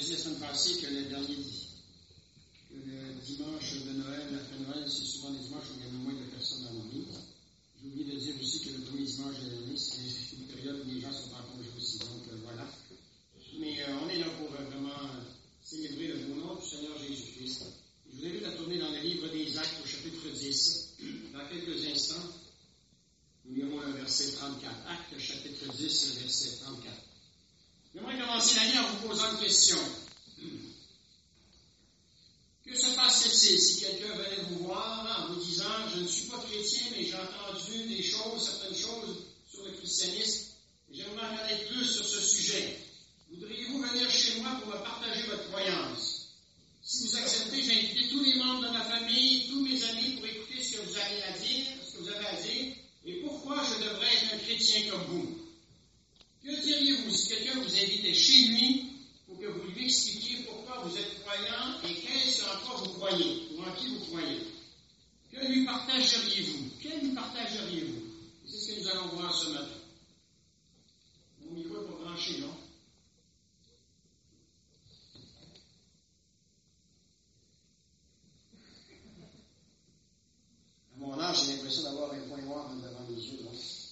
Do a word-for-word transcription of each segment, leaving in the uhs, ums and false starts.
dit la semaine passée que le dernier que le dimanche de Noël, après Noël, c'est souvent des dimanches où il y a le moins de personnes dans l'Église. J'ai oublié de dire aussi que le premier dimanche de l'année, c'est une période où les gens sont en congé aussi. Donc euh, voilà. Mais euh, on est là pour euh, vraiment euh, célébrer le beau nom du Seigneur Jésus-Christ. Je vous invite à tourner dans le livre des Actes au chapitre dix. Dans quelques instants, nous lirons le verset trente-quatre. Actes chapitre dix, verset trente-quatre. J'aimerais commencer l'année en vous posant une question. Que se passerait-il si quelqu'un venait vous voir en vous disant « Je ne suis pas chrétien, mais j'ai entendu des choses, certaines choses sur le christianisme, et j'aimerais en connaître plus sur ce sujet. Voudriez-vous venir chez moi pour me partager votre croyance? Si vous acceptez, j'ai invité tous les membres de ma famille, tous mes amis pour écouter ce que vous avez à dire, ce que vous avez à dire, et pourquoi je devrais être un chrétien comme vous. Que diriez-vous si quelqu'un vous invitait chez lui pour que vous lui expliquiez pourquoi vous êtes croyant et qu'est-ce en quoi vous croyez, ou en qui vous croyez? Que lui partageriez-vous? Que lui partageriez-vous? C'est ce que nous allons voir ce matin. Mon micro est pas branché, non? À mon âge, j'ai l'impression d'avoir un point noir devant les yeux, non?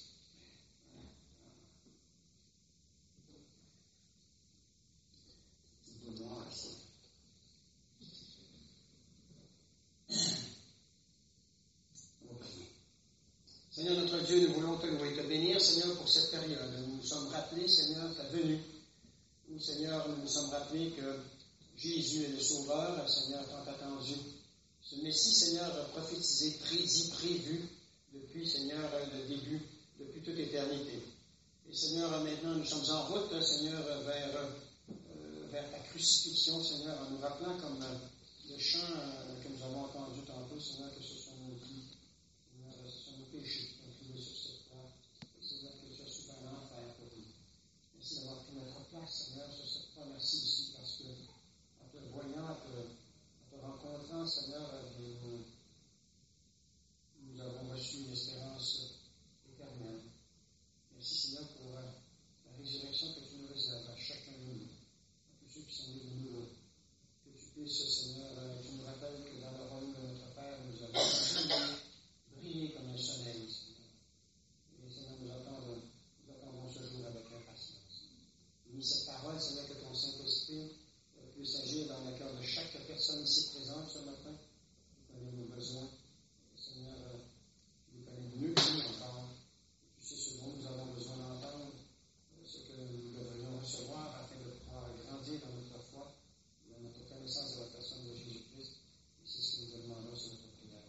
Seigneur notre Dieu, nous voulons te louer et te bénir, Seigneur, pour cette période. Nous nous sommes rappelés, Seigneur, ta venue. Nous, Seigneur, nous nous sommes rappelés que Jésus est le Sauveur, Seigneur, tant attendu. Ce Messie, Seigneur, prophétisé, prédit, prévu depuis, Seigneur, le début, depuis toute éternité. Et Seigneur, maintenant, nous sommes en route, Seigneur, vers, euh, vers ta crucifixion, Seigneur, en nous rappelant comme euh, le chant euh, que nous avons entendu tantôt, Seigneur, que ce sont nos vies. Ce sont nos péchés qui ont trouvé sur cette croix. Et Seigneur, que tu as souffert l'enfer pour nous. Merci d'avoir pris notre place, Seigneur, sur cette croix. Merci aussi parce que, en te voyant, en te, en te rencontrant, Seigneur, nous, nous avons reçu une espérance éternelle. Merci, Seigneur, pour euh, la résurrection que tu nous réserves à chacun de nous, à tous ceux qui sont venus nous. Que tu puisses, Seigneur, euh, tu nous rappelles que dans le royaume de notre Père, nous avons briller comme un soleil, Seigneur. Et Seigneur, nous attendons, nous attendons ce jour avec impatience. Bénis cette parole, Seigneur, que ton Saint-Esprit puisse agir dans le cœur de chaque personne ici présente ce matin. Tu connais nos besoins. Et Seigneur, tu nous connais mieux que nous encore. Tu sais ce dont nous avons besoin d'entendre, ce que nous devrions recevoir afin de pouvoir grandir dans notre foi, dans notre connaissance de la personne de Jésus-Christ. Et c'est ce que nous te demandons sur notre prière.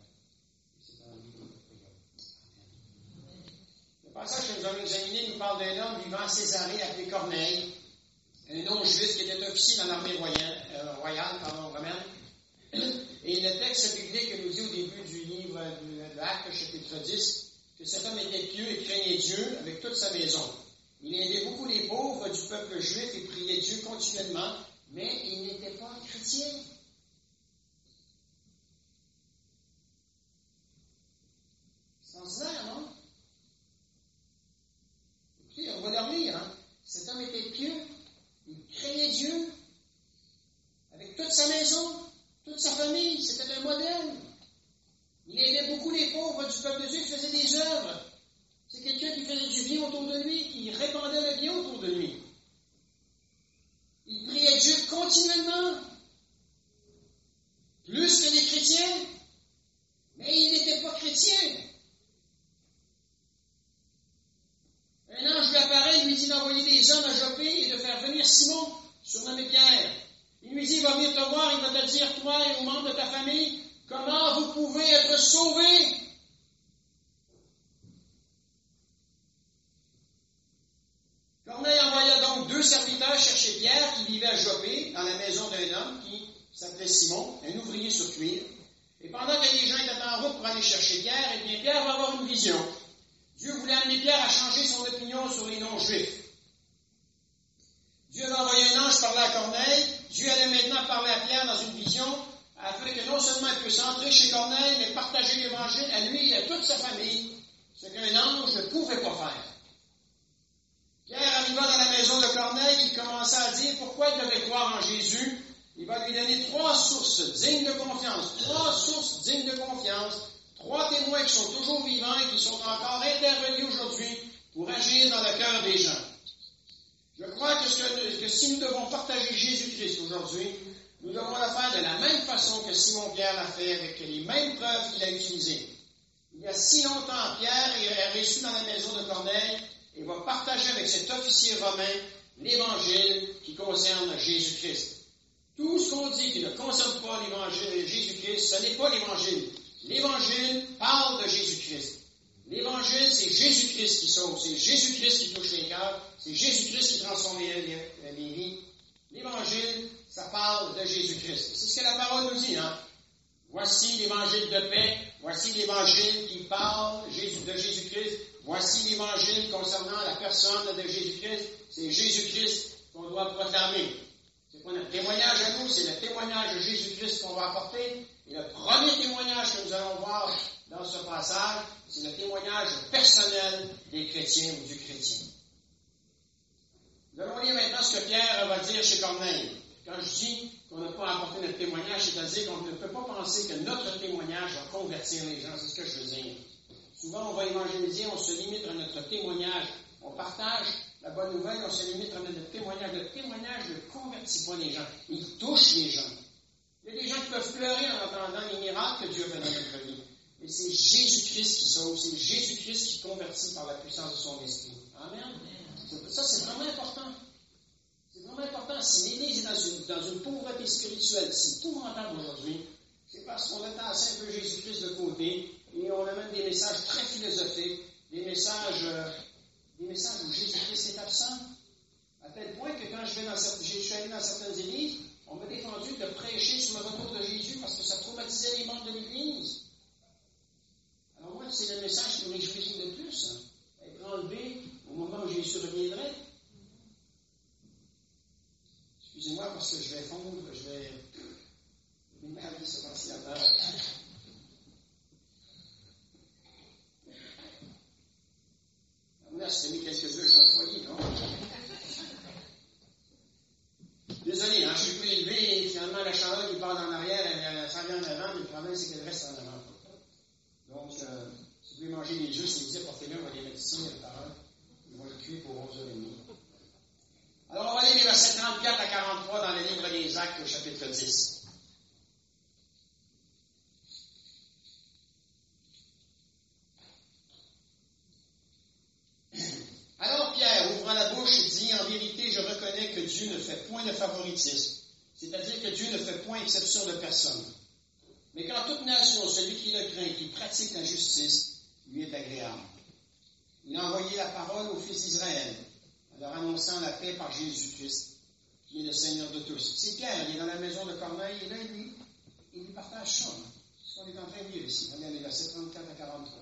Le passage que nous allons examiner nous parle d'un homme vivant à Césarée appelé Corneille, un nom juif qui était officier dans l'armée royale, euh, royale pardon, romaine. Et le texte biblique nous dit au début du livre de l'Acte, chapitre dix, que cet homme était pieux et craignait Dieu avec toute sa maison. Il aidait beaucoup les pauvres du peuple juif et priait Dieu continuellement, mais il n'était pas chrétien. C'est extraordinaire, non? Écoutez, on va le relire, hein? Cet homme était pieux, il craignait Dieu, avec toute sa maison, toute sa famille, c'était un modèle. Il aidait beaucoup les pauvres du peuple de Dieu qui faisaient des œuvres. C'est quelqu'un qui faisait du bien autour de lui, qui répandait le bien autour de lui. Il priait Dieu continuellement, plus que les chrétiens, mais il n'était pas chrétien. Un ange lui apparaît, il lui dit d'envoyer des hommes à Joppé et de faire venir Simon, surnommé Pierre. Il lui dit, il va venir te voir, il va te dire, toi et aux membres de ta famille, comment vous pouvez être sauvés. Corneille envoya donc deux serviteurs chercher Pierre, qui vivait à Joppé, dans la maison d'un homme qui s'appelait Simon, un ouvrier sur cuir. Et pendant que les gens étaient en route pour aller chercher Pierre, eh bien, Pierre va avoir une vision. Dieu voulait amener Pierre à changer son opinion sur les non-juifs. Dieu avait envoyé un ange parler à Corneille. Dieu allait maintenant parler à Pierre dans une vision, afin que non seulement il puisse entrer chez Corneille, mais partager l'évangile à lui et à toute sa famille, ce qu'un ange ne pouvait pas faire. Pierre arriva dans la maison maison de Corneille, il commença à dire pourquoi il devait croire en Jésus. Il va lui donner trois sources dignes de confiance, trois sources dignes de confiance, trois témoins qui sont toujours vivants et qui sont encore intervenus aujourd'hui pour agir dans le cœur des gens. Je crois que, ce que, que si nous devons partager Jésus-Christ aujourd'hui, nous devons le faire de la même façon que Simon-Pierre l'a fait, avec les mêmes preuves qu'il a utilisées. Il y a si longtemps, Pierre est reçu dans la maison de Corneille et va partager avec cet officier romain l'Évangile qui concerne Jésus-Christ. Tout ce qu'on dit qui ne concerne pas l'Évangile Jésus-Christ, ce n'est pas l'Évangile. L'Évangile parle de Jésus-Christ. L'Évangile, c'est Jésus-Christ qui sauve, c'est Jésus-Christ qui touche les cœurs, c'est Jésus-Christ qui transforme les, les, les vies. L'Évangile, ça parle de Jésus-Christ. C'est ce que la parole nous dit, hein? Voici l'Évangile de paix, voici l'Évangile qui parle de Jésus-Christ, voici l'Évangile concernant la personne de Jésus-Christ, c'est Jésus-Christ qu'on doit proclamer. C'est pas notre témoignage à nous, c'est le témoignage de Jésus-Christ qu'on va apporter. Et le premier témoignage que nous allons voir dans ce passage, c'est le témoignage personnel des chrétiens ou du chrétien. Nous allons lire maintenant ce que Pierre va dire chez Corneille. Quand je dis qu'on n'a pas apporté notre témoignage, c'est-à-dire qu'on ne peut pas penser que notre témoignage va convertir les gens, c'est ce que je veux dire. Souvent, on va évangéliser, on se limite à notre témoignage. On partage la bonne nouvelle, on se limite à notre témoignage. Le témoignage ne convertit pas les gens, il touche les gens. Il y a des gens qui peuvent pleurer en entendant les miracles que Dieu fait dans notre vie. Mais c'est Jésus-Christ qui sauve, c'est Jésus-Christ qui convertit par la puissance de son esprit. Amen. Ça, c'est vraiment important. C'est vraiment important. Si l'Église est dans une, dans une pauvreté spirituelle, c'est épouvantable aujourd'hui, c'est parce qu'on a tassé un peu Jésus-Christ de côté et on amène des messages très philosophiques, des messages, euh, des messages où Jésus-Christ est absent. À tel point que quand je vais dans certaines, je suis allé dans certaines églises, on m'a défendu de prêcher sur le retour de Jésus parce que ça traumatisait les membres de l'Église. Alors moi, c'est le message qui me réjouit le plus. Hein. Être enlevé au moment où Jésus reviendrait. Excusez-moi parce que je vais fondre, je vais... Je vais m'arrêter ce ventilateur. Là, je t'ai mis quelques œufs, j'ai employé, non? Désolé, hein, je suis plus élevé et finalement la chaleur qui part en arrière, elle, elle s'en vient en avant, mais le problème c'est qu'elle reste en avant. Donc, euh, si vous voulez manger les œufs, c'est dit, apportez-les, on va les mettre ici, par heure. Ils vont être cuits pour onze heures trente. Alors, on va aller les versets trente-quatre à quarante-trois dans le livre des Actes, au chapitre dix. Alors Pierre, ouvrant la bouche, dit, en vérité, je reconnais que Dieu ne fait point de favoritisme, c'est-à-dire que Dieu ne fait point exception de personne. Mais qu'en toute nation, celui qui le craint, qui pratique la justice, lui est agréable. Il a envoyé la parole aux fils d'Israël, en leur annonçant la paix par Jésus-Christ, qui est le Seigneur de tous. C'est Pierre, il est dans la maison de Corneille, et là, lui, il lui partage ça. Ce qu'on est en train de lire ici. Regardez les versets trente-quatre à quarante-trois.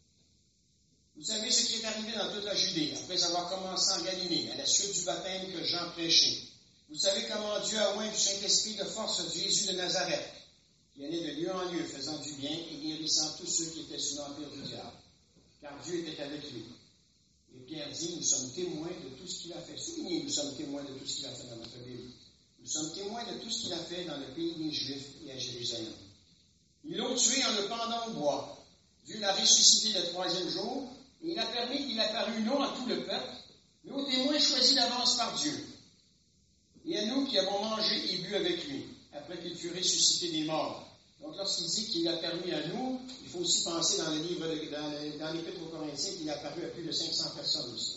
Vous savez ce qui est arrivé dans toute la Judée, après avoir commencé en Galilée, à la suite du baptême que Jean prêchait. Vous savez comment Dieu a oint du Saint-Esprit de force Jésus de Nazareth, qui allait de lieu en lieu, faisant du bien et guérissant tous ceux qui étaient sous l'empire du diable, car Dieu était avec lui. Et Pierre dit, nous sommes témoins de tout ce qu'il a fait. Soulignez, nous sommes témoins de tout ce qu'il a fait dans notre Bible. Nous sommes témoins de tout ce qu'il a fait dans le pays des Juifs et à Jérusalem. Ils l'ont tué en le pendant au bois. Dieu l'a ressuscité le troisième jour, et il a permis qu'il apparût non à tout le peuple, mais aux témoins choisis d'avance par Dieu. Et à nous qui avons mangé et bu avec lui, après qu'il fut ressuscité des morts. Donc, lorsqu'il dit qu'il a permis à nous, il faut aussi penser dans le livre, de, dans, le, dans l'Épître aux Corinthiens, qu'il a apparu à plus de cinq cents personnes aussi.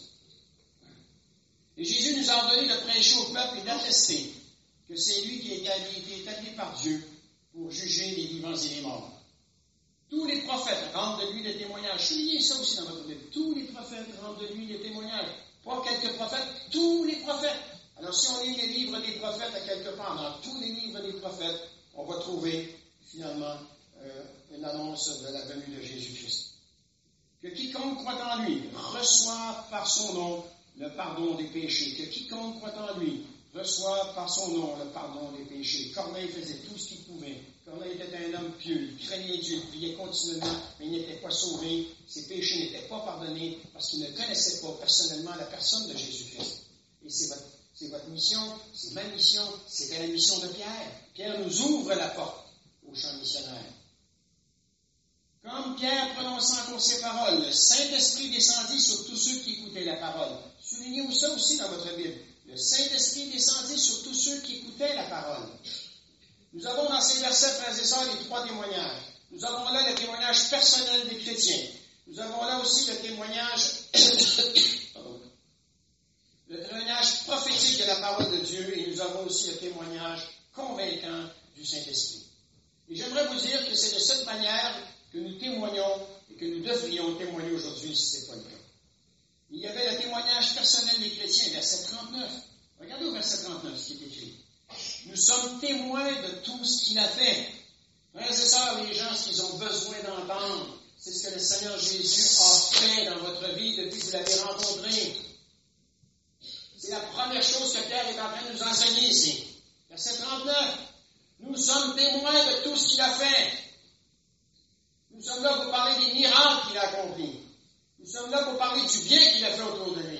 Et Jésus nous a ordonné de prêcher au peuple et d'attester que c'est lui qui a été établi par Dieu pour juger les vivants et les morts. Tous les prophètes rendent de lui des témoignages. Soulignez ça aussi dans votre Bible. Tous les prophètes rendent de lui des témoignages. Pas quelques prophètes, tous les prophètes. Alors, si on lit les livres des prophètes à quelque part, dans tous les livres des prophètes, on va trouver finalement euh, une annonce de la venue de Jésus-Christ. Que quiconque croit en lui reçoit par son nom le pardon des péchés. Que quiconque croit en lui reçoit par son nom le pardon des péchés. Corneille faisait tout ce qu'il pouvait. Corneille était un homme pieux, il craignait Dieu, il priait continuellement, mais il n'était pas sauvé. Ses péchés n'étaient pas pardonnés parce qu'il ne connaissait pas personnellement la personne de Jésus-Christ. Et c'est votre, c'est votre mission, c'est ma mission, c'était la mission de Pierre. Pierre nous ouvre la porte au champ missionnaire. Comme Pierre prononçant encore ces paroles, le Saint-Esprit descendit sur tous ceux qui écoutaient la parole. Soulignez-vous ça aussi dans votre Bible. Le Saint-Esprit descendit sur tous ceux qui écoutaient la parole. Nous avons dans ces versets, frères et sœurs, les trois témoignages. Nous avons là le témoignage personnel des chrétiens. Nous avons là aussi le témoignage, pardon, le témoignage prophétique de la parole de Dieu, et nous avons aussi le témoignage convaincant du Saint-Esprit. Et j'aimerais vous dire que c'est de cette manière que nous témoignons et que nous devrions témoigner aujourd'hui si ce n'est pas le cas. Il y avait le témoignage personnel des chrétiens, verset trente-neuf. Regardez au verset trente-neuf ce qui est écrit. Nous sommes témoins de tout ce qu'il a fait. Frères et sœurs, les gens, ce qu'ils ont besoin d'entendre, c'est ce que le Seigneur Jésus a fait dans votre vie depuis que vous l'avez rencontré. C'est la première chose que Pierre est en train de nous enseigner ici. Verset trente-neuf. Nous sommes témoins de tout ce qu'il a fait. Nous sommes là pour parler des miracles qu'il a accomplis. Nous sommes là pour parler du bien qu'il a fait autour de lui.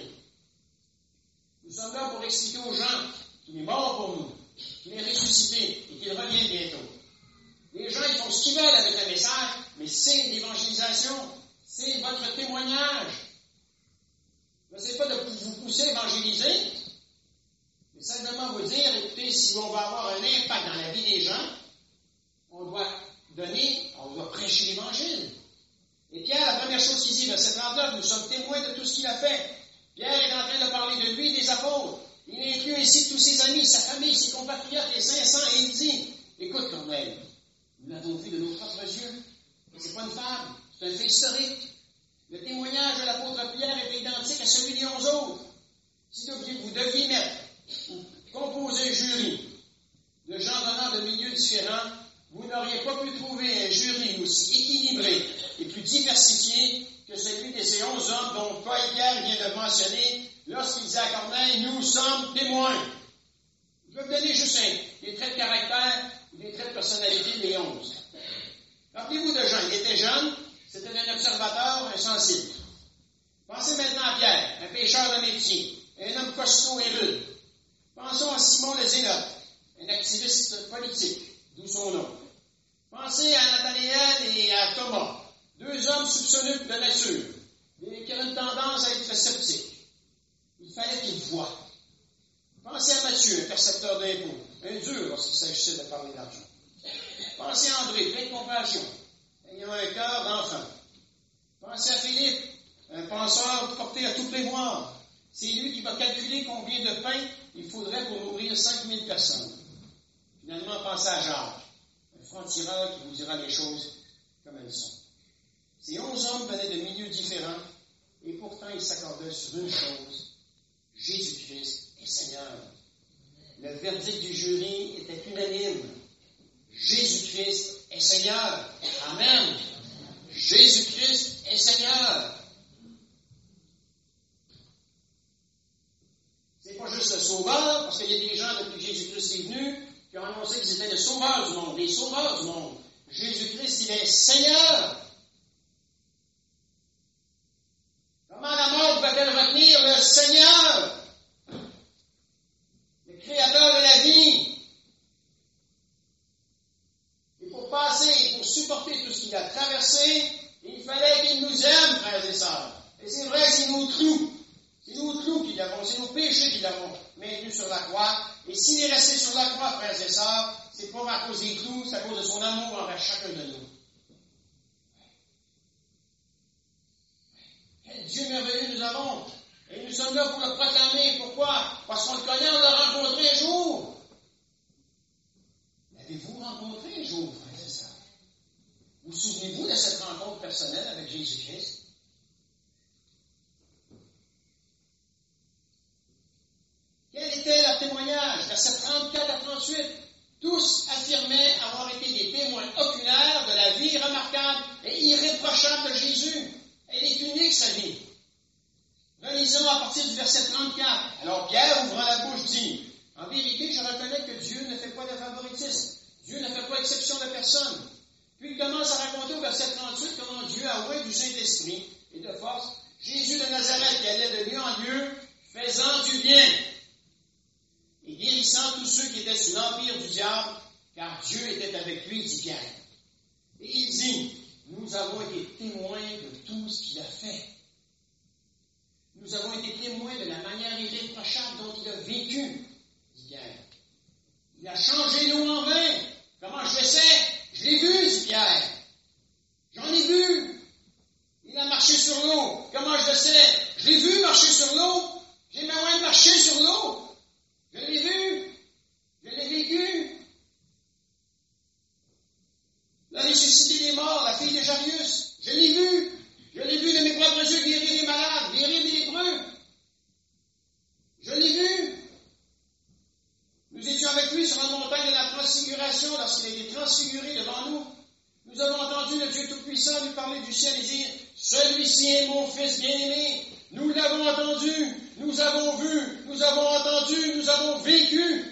Nous sommes là pour expliquer aux gens qu'il est mort pour nous, qu'il est ressuscité et qu'il revient bientôt. Les gens, ils font ce qu'ils veulent avec le message, mais c'est l'évangélisation. C'est votre témoignage. Ce n'est pas de vous pousser à évangéliser, mais simplement vous dire, écoutez, si on va avoir un impact dans la vie des gens, on doit donner, on doit prêcher l'Évangile. Et Pierre, la première chose qu'il dit, verset trente-neuf, nous sommes témoins de tout ce qu'il a fait. Pierre est en train de parler de lui et des apôtres. Il inclut ainsi tous ses amis, sa famille, ses compatriotes, les cinq cents, et il dit, écoute Corneille, nous l'avons vu de nos propres yeux. C'est pas une fable, c'est un fait historique. Le témoignage de l'apôtre Pierre est identique à celui des onze autres. Si vous deviez mettre ou composer un jury de gens venant de milieux différents, vous n'auriez pas pu trouver un jury aussi équilibré et plus diversifié que celui de ces onze hommes dont Paul Pierre vient de mentionner lorsqu'il dit à Corneille, nous sommes témoins. Je vais vous donner juste un, des traits de caractère ou des traits de personnalité des onze. Rappelez-vous de Jean, il était jeune, c'était un observateur insensible. Pensez maintenant à Pierre, un pêcheur de métier, un homme costaud et rude. Pensons à Simon le Zélote, un activiste politique, d'où son nom. Pensez à Nathanaël et à Thomas, deux hommes soupçonneux de nature, et qui ont une tendance à être sceptiques. Il fallait qu'ils voient. Pensez à Matthieu, un percepteur d'impôts, un dur lorsqu'il s'agissait de parler d'argent. Pensez à André, plein de compassion, ayant un cœur d'enfant. Pensez à Philippe, un penseur porté à tout prévoir. C'est lui qui va calculer combien de pain il faudrait pour nourrir cinq mille personnes. Finalement, pensez à Jacques, un franc-tireur qui vous dira les choses comme elles sont. Ces onze hommes venaient de milieux différents, et pourtant ils s'accordaient sur une chose, Jésus-Christ est Seigneur. Le verdict du jury était unanime. Jésus-Christ est Seigneur. Amen. Jésus-Christ est Seigneur. C'est pas juste le sauveur, parce qu'il y a des gens depuis que Jésus-Christ est venu qui ont annoncé qu'ils étaient le sauveur du monde, les sauveurs du monde. Jésus-Christ, il est Seigneur. Comment la mort va-t-elle retenir le Seigneur, le Créateur de la vie? Et pour passer, pour supporter tout ce qu'il a traversé, il fallait qu'il nous aime, frères et sœurs. Et c'est vrai, c'est nos clous. C'est nos clous qui l'avons, c'est nos péchés qui l'avons maintenu sur la croix. Et s'il est resté sur la croix, frères et sœurs, c'est pas à cause des clous, c'est à cause de son amour envers chacun de nous. Quel Dieu merveilleux nous avons. Et nous sommes là pour le proclamer. Pourquoi? Parce qu'on le connaît, on l'a rencontré un jour. L'avez-vous rencontré un jour, frères et sœurs? Vous souvenez-vous de cette rencontre personnelle avec Jésus-Christ? Quel était leur témoignage? Versets trente-quatre à trente-huit. Tous affirmaient avoir été des témoins oculaires de la vie remarquable et irréprochable de Jésus. Elle est unique, sa vie. Relisons à partir du verset trente-quatre. Alors Pierre, ouvrant la bouche, dit, « En vérité, je reconnais que Dieu ne fait pas de favoritisme. Dieu ne fait pas exception de personne. » Puis il commence à raconter au verset trente-huit comment Dieu a ouvert du Saint-Esprit et de force Jésus de Nazareth qui allait de lieu en lieu, faisant du bien haïssant tous ceux qui étaient sous l'empire du diable, car Dieu était avec lui, dit Pierre. Et il dit, nous avons été témoins de tout ce qu'il a fait. Nous avons été témoins de la manière irréprochable dont il a vécu, dit Pierre. Il a changé l'eau en vin. Comment je le sais? Je l'ai vu, dit Pierre. J'en ai vu. Il a marché sur l'eau. Comment je le sais? Je l'ai vu marcher sur l'eau. J'ai moyen de marcher sur l'eau. Je l'ai vu. Je l'ai vécu. La ressuscité des morts, la fille de Jairus. Je l'ai vu. Je l'ai vu de mes propres yeux guérir les malades, guérir les lépreux. Je l'ai vu. Nous étions avec lui sur la montagne de la transfiguration lorsqu'il a été transfiguré devant nous. Nous avons entendu le Dieu Tout-Puissant lui parler du ciel et dire « Celui-ci est mon Fils bien-aimé. » Nous l'avons entendu, nous avons vu, nous avons entendu, nous avons vécu.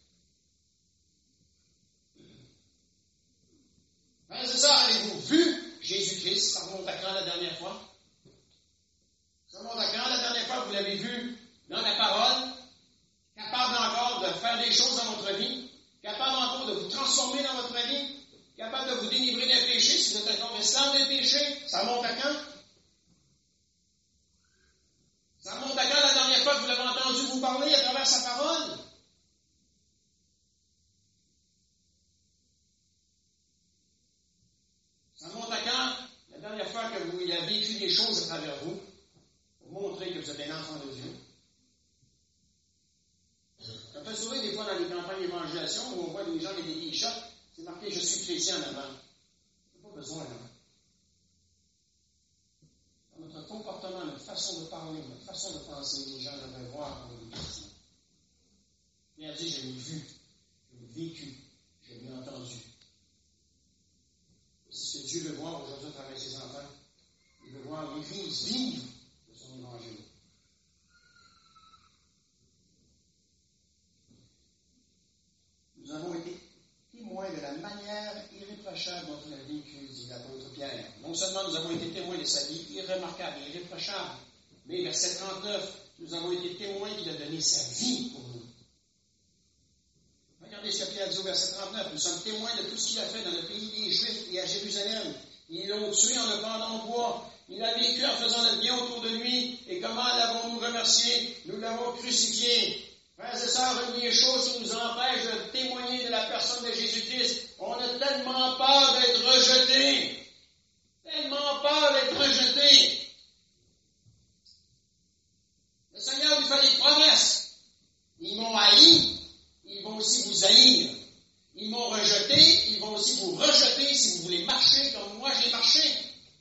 Frères et sœurs, avez-vous vu Jésus-Christ? Ça remonte à quand la dernière fois? Ça remonte à quand la dernière fois que vous l'avez vu dans la parole? Capable encore de faire des choses dans votre vie? Capable encore de vous transformer dans votre vie? Capable de vous délivrer d'un péché si vous êtes encore esclave d'un péché? Ça remonte à quand? Ça remonte à quand la dernière fois que vous l'avez entendu vous parler à travers sa parole? Ça remonte à quand la dernière fois que vous il a vécu des choses à travers vous pour montrer que vous êtes un enfant de Dieu? Ça me fait sourire des fois dans les campagnes d'évangélisation où on voit des gens avec des t-shirts, c'est marqué « Je suis chrétien » en avant. Il n'y a pas besoin, là. Dans notre comportement, notre façon de parler, notre façon de penser, les gens devraient voir qu'on est chrétien. Pierre dit « Je l'ai vu, je l'ai vécu, je l'ai entendu ». C'est ce que Dieu veut voir aujourd'hui à travers ses enfants. Il veut voir l'Église vivre de son évangile. Nous avons été témoins de la manière irréprochable dont il a vécu, dit l'apôtre Pierre. Non seulement nous avons été témoins de sa vie irremarquable et irréprochable, mais verset trente-neuf, nous avons été témoins qu'il a donné sa vie pour nous. Regardez ce que Pierre dit au verset trente-neuf. Nous sommes témoins de tout ce qu'il a fait dans le pays des Juifs et à Jérusalem. Ils l'ont tué en le pendant au bois. Il a vécu en faisant le bien autour de lui. Et comment l'avons-nous remercié? Nous l'avons crucifié. Frères et sœurs, une des choses qui nous empêche de témoigner de la personne de Jésus-Christ, on a tellement peur d'être rejeté. Tellement peur d'être rejeté. Le Seigneur lui fait des promesses. Ils m'ont haï, ils vont aussi vous haïr. Ils m'ont rejeté, ils vont aussi vous rejeter si vous voulez marcher comme moi j'ai marché.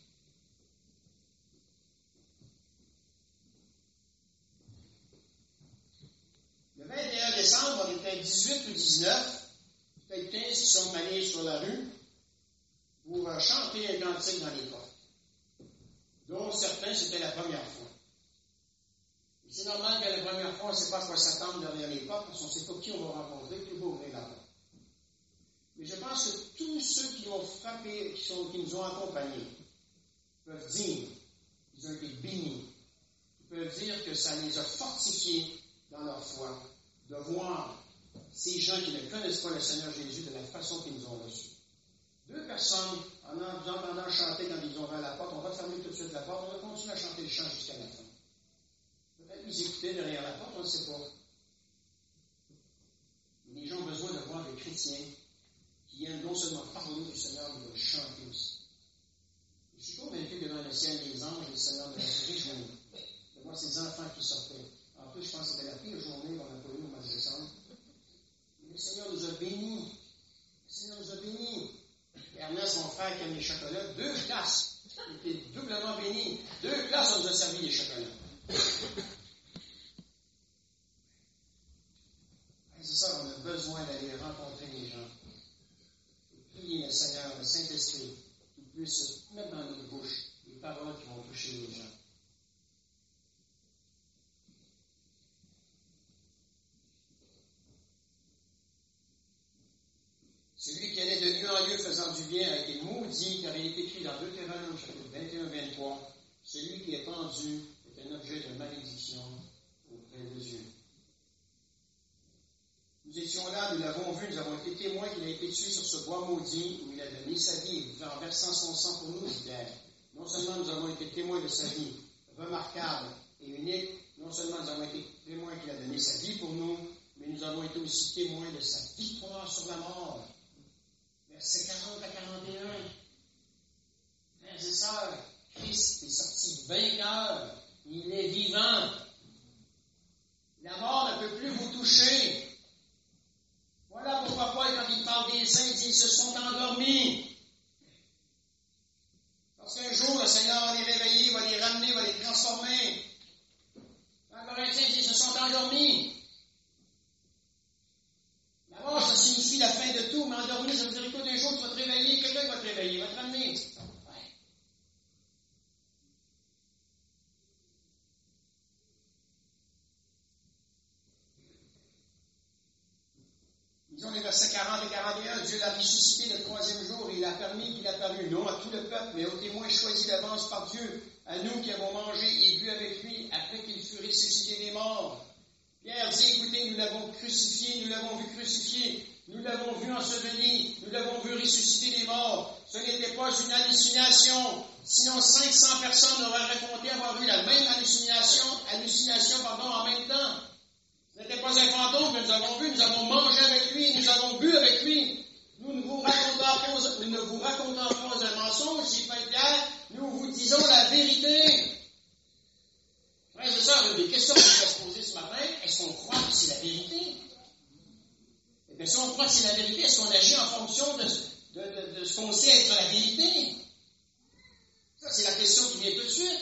Le vingt et un décembre, on était dix-huit ou dix-neuf, peut-être quinze qui sont allés sur la rue pour chanter un cantique dans les portes, dont certains, c'était la première fois. Et c'est normal que la première fois, on ne sait pas à quoi s'attendre derrière les portes, parce qu'on ne sait pas qui on va rencontrer, qui va ouvrir la porte. Mais je pense que tous ceux qui ont frappé, qui, sont, qui nous ont accompagnés, peuvent dire qu'ils ont été bénis, ils peuvent dire que ça les a fortifiés dans leur foi, de voir ces gens qui ne connaissent pas le Seigneur Jésus de la façon qu'ils nous ont reçus. Deux personnes, en entendant chanter quand ils ont ouvert la porte, on va fermer tout de suite la porte, on va continuer à chanter le chant jusqu'à la fin. Peut-être nous écouter derrière la porte, on ne sait pas. Mais les gens ont besoin de voir des chrétiens qui aiment non seulement parler du Seigneur, mais de chanter aussi. Je suis convaincu que dans le ciel, les anges et le Seigneur devaient se réjouir de voir ces enfants qui sortaient. En plus, je pense que c'était la pire journée qu'on a pas eue au mois de décembre. Le Seigneur nous a bénis. Le Seigneur nous a bénis. Et Ernest, mon frère, qui aime les chocolats, deux classes. Il était doublement béni. Deux classes, on nous a servi les chocolats. C'est ça, on a besoin d'aller rencontrer les gens. Et prier le Seigneur, le Saint-Esprit, qui puisse mettre dans notre bouche les paroles qui vont toucher les gens. Celui qui allait de lieu en lieu faisant du bien a été maudit, car il est écrit dans Deutéronome chapitre vingt et un vingt-trois, celui qui est pendu est un objet de malédiction auprès de Dieu. Nous nous l'avons vu, nous avons été témoins qu'il a été tué sur ce bois maudit où il a donné sa vie, en versant son sang pour nous, dit Pierre. Non seulement nous avons été témoins de sa vie remarquable et unique, non seulement nous avons été témoins qu'il a donné sa vie pour nous, mais nous avons été aussi témoins de sa victoire sur la mort. Versets quarante à quarante et un. Frères et sœurs, Christ est sorti vainqueur. Il est vivant. La mort ne peut plus vous toucher. Voilà pourquoi Paul, quand il parle des saints, il dit ils se sont endormis. Parce qu'un jour, le Seigneur va les réveiller, va les ramener, va les transformer. Dans Corinthiens, il dit ils se sont endormis. La mort, ça signifie la fin de tout, mais endormi, ça veut dire écoute, un jour, tu vas te réveiller, quelqu'un va te réveiller, va te ramener. Disons les versets quarante et quarante et un, Dieu l'a ressuscité le troisième jour et il a permis qu'il apparût, non à tout le peuple, mais aux témoins choisis d'avance par Dieu, à nous qui avons mangé et bu avec lui après qu'il fut ressuscité des morts. Pierre dit, écoutez, nous l'avons crucifié, nous l'avons vu crucifié, nous l'avons vu enseveli, nous l'avons vu ressusciter des morts. Ce n'était pas une hallucination, sinon cinq cents personnes auraient raconté avoir vu la même hallucination, hallucination pardon, en même temps. Ce n'était pas un fantôme que nous avons vu, nous avons mangé avec lui, nous avons bu avec lui. Nous ne vous racontons pas, nous ne vous racontons pas un mensonge, dit Pierre, nous vous disons la vérité. Frères et sœurs, des questions qu'on va se poser ce matin, est-ce qu'on croit que c'est la vérité? Et bien, si on croit que c'est la vérité, est-ce qu'on agit en fonction de, de, de, de ce qu'on sait être la vérité? Ça, c'est la question qui vient tout de suite.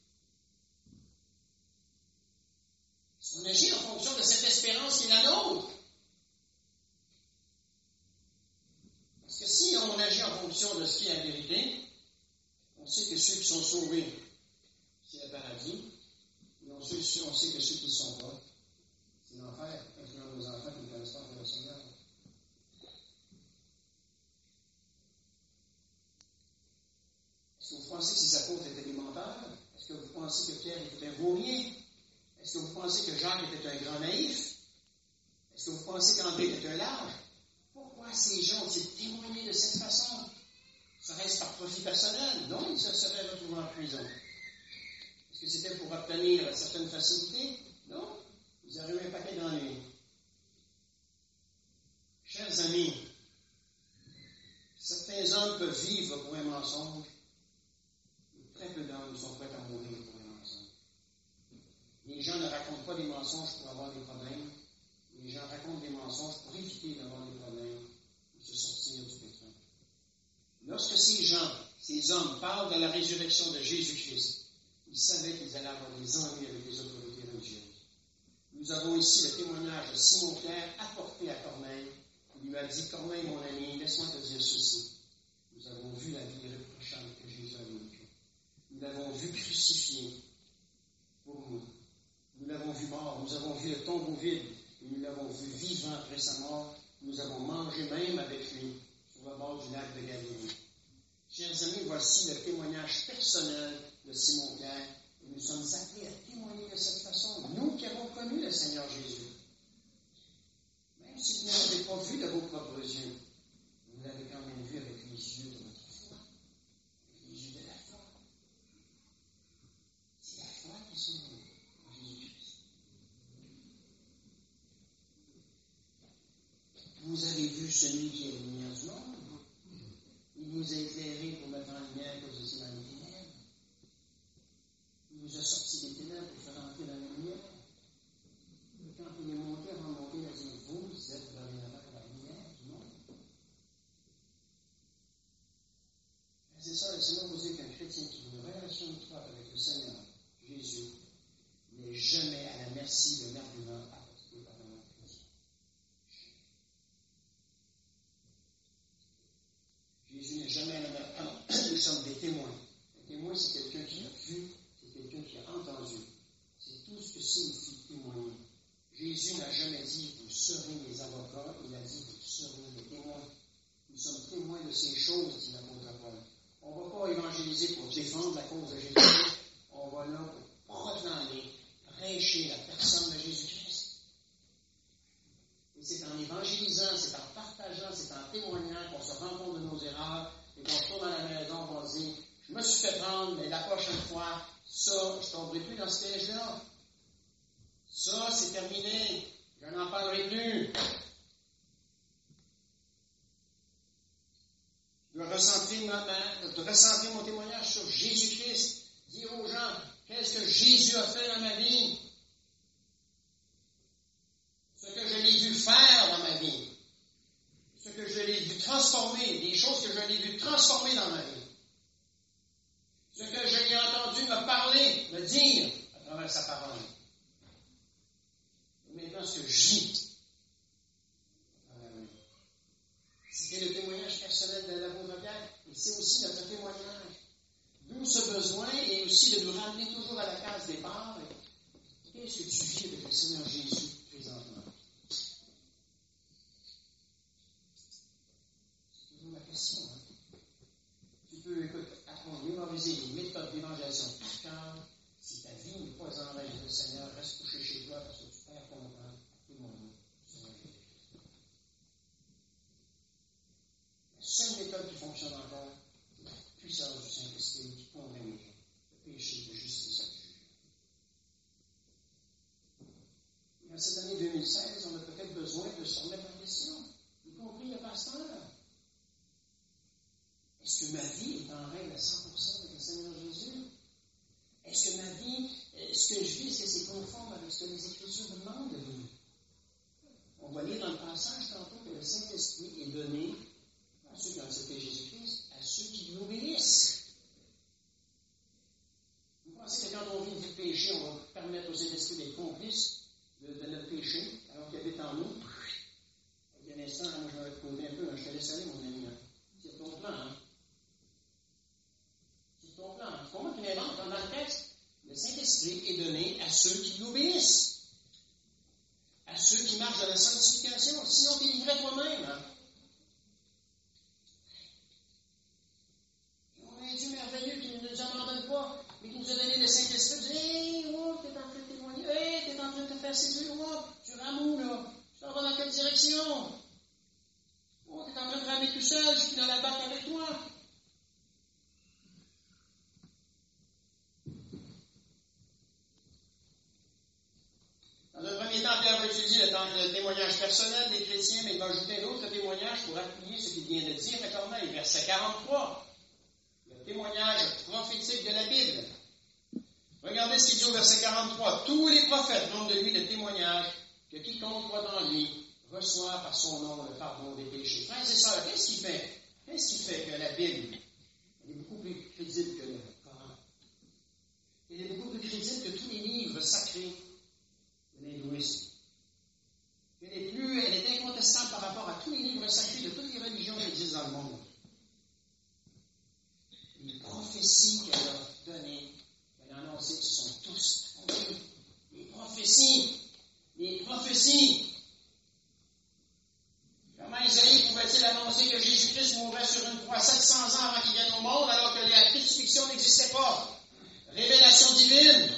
On agit en fonction de cette espérance qui est la nôtre. Parce que si on agit en fonction de ce qui est la vérité, on sait que ceux qui sont sauvés, c'est le paradis. Et on sait, on sait que ceux qui ne sont pas, c'est l'enfer, incluant nos enfants qui ne connaissent pas le Seigneur. Est-ce que vous pensez que ces apôtres étaient des menteurs? Est-ce que vous pensez que Pierre était un vaurien? Est-ce que vous pensez que Jacques était un grand naïf? Est-ce que vous pensez qu'André était un lâche? Pourquoi ces gens ont-ils témoigné de cette façon? Serait-ce par profit personnel? Non, ils se seraient retrouvés en prison. Est-ce que c'était pour obtenir certaines facilités? Non, ils auraient eu un paquet d'ennuis. Chers amis, certains hommes peuvent vivre pour un mensonge, et très peu d'hommes sont prêts à mourir pour un mensonge. Les gens ne racontent pas des mensonges pour avoir des problèmes. Les gens racontent des mensonges pour éviter d'avoir des problèmes, pour se sortir du pétrin. Lorsque ces gens, ces hommes parlent de la résurrection de Jésus-Christ, ils savaient qu'ils allaient avoir des ennuis avec les autorités religieuses. Nous avons ici le témoignage de Simon-Pierre apporté à Corneille. Il lui a dit, Corneille, mon ami, laisse-moi te dire ceci. Nous avons vu la vie irréprochable que Jésus a vécue. Nous l'avons vu crucifié pour nous. Nous l'avons vu mort, nous avons vu le tombeau vide, et nous l'avons vu vivant après sa mort. Nous avons mangé même avec lui sur le bord du lac de Galilée. Chers amis, voici le témoignage personnel de Simon-Pierre. Et nous sommes appelés à témoigner de cette façon, nous qui avons connu le Seigneur Jésus. Même si vous ne l'avez pas vu de vos propres yeux, vous l'avez quand même vu avec les yeux de votre foi, avec les yeux de la foi. C'est la foi qui sont en Jésus-Christ. Vous avez vu celui qui est la lumière du monde. Il nous a éclairés pour mettre en lumière que vous étiez dans les ténèbres. Il nous a sortis des ténèbres pour faire entrer dans la lumière. Et quand il est monté, avant de monter, il a dit, vous, vous êtes dorénavant la lumière du monde. C'est ça, laissez-moi vous dire qu'un chrétien qui a une relation étroite avec le Seigneur Jésus n'est jamais à la merci de l'argument apporté par un autre chrétien. Jésus n'est jamais à la merci. Ah non, nous sommes des témoins. Un témoin, c'est quelqu'un qui a vu, c'est quelqu'un qui a entendu. C'est tout ce que signifie témoigner. Jésus n'a jamais dit, vous serez mes avocats, il a dit, vous serez mes témoins. Nous sommes témoins de ces choses, dit l'apôtre Paul. On ne va pas évangéliser pour défendre la cause de Jésus. On va là pour proclamer, prêcher la personne de Jésus-Christ. Et c'est en évangélisant fait prendre, mais la prochaine fois, ça, je ne tomberai plus dans ce piège-là. Ça, c'est terminé. Je n'en parlerai plus. Je dois recentrer, ma, ma, de recentrer mon témoignage sur Jésus-Christ. Dire aux gens, qu'est-ce que Jésus a fait dans ma vie? Ce que je l'ai vu faire dans ma vie. Ce que je l'ai vu transformer. Des choses que je l'ai vu transformer dans ma vie. Ce que je l'ai entendu me parler, me dire à travers sa parole. Et maintenant, ce que je vis. C'était le témoignage personnel de l'apôtre Pierre, et c'est aussi notre témoignage. D'où ce besoin, et aussi de nous ramener toujours à la case départ. Qu'est-ce que tu vis avec le Seigneur Jésus présentement? C'est toujours la question. Hein? Tu peux, écoute, apprendre, mémoriser les méthodes d'évangélisation par cœur. Si ta vie n'est pas en règle avec le Seigneur, reste couché chez toi parce que tu perds ton temps. Tout le monde. La seule méthode qui fonctionne encore, c'est la puissance du Saint-Esprit qui convainc les gens de péché, de justice et de jugement. Et en cette année deux mille seize, on a peut-être besoin de se remettre en question, y compris le pasteur. Est-ce que ma vie est en règle à cent pour cent avec le Seigneur Jésus? Est-ce que ma vie, ce que je vis, est-ce que c'est conforme avec ce que les Écritures me demandent de vivre? On va lire dans le passage tantôt que le Saint-Esprit est donné à ceux qui ont accepté Jésus-Christ, à ceux qui l'obéissent. Vous pensez que quand on vit une vie de péché, on va permettre au Saint-Esprit d'être complice de, de notre péché, alors qu'il habite en nous? Il y a un instant, moi je vais te poser un peu, hein, je te laisse aller, mon ami. Hein. C'est ton plan, hein? C'est ton plan. Hein. C'est pas moi qui l'invente, dans le texte. Le Saint-Esprit est donné à ceux qui l'obéissent, à ceux qui marchent dans la sanctification. Sinon, tu es livré toi-même. Hein? Un Dieu merveilleux qui ne nous abandonne pas, mais qui nous a donné le Saint-Esprit. Tu dis, hé, hey, wow, tu es en train de témoigner, hé, hey, tu es en train de te faire séduire, wow, tu rames où, là? Tu t'en vas dans quelle direction? Oh, tu es en train de ramer tout seul, je suis dans la barque avec toi. Dans un premier temps, Pierre va utiliser le, temps, le témoignage personnel des chrétiens, mais il va ajouter un autre témoignage pour appuyer ce qu'il vient de dire à Corneille, verset quarante-trois. Le témoignage prophétique de la Bible. Regardez ce qu'il dit au verset quarante-trois. Tous les prophètes rendent de lui le témoignage que quiconque croit en lui reçoit par son nom le pardon des péchés. Frères et sœurs, qu'est-ce qui fait? Qu'est-ce qui fait que la Bible elle est beaucoup plus crédible que le Coran? Elle est beaucoup plus crédible que tous les livres sacrés de l'hindouisme. Elle est plus, elle est incontestable par rapport à tous les livres sacrés de toutes les religions qui existent dans le monde. Les prophéties qu'elle a données, qu'elle a annoncées, ce sont tous accomplis. Les prophéties, les prophéties. Comment Isaïe pouvait-il annoncer que Jésus-Christ mourrait sur une croix sept cents ans avant qu'il vienne au monde, alors que la crucifixion n'existait pas? Révélation divine.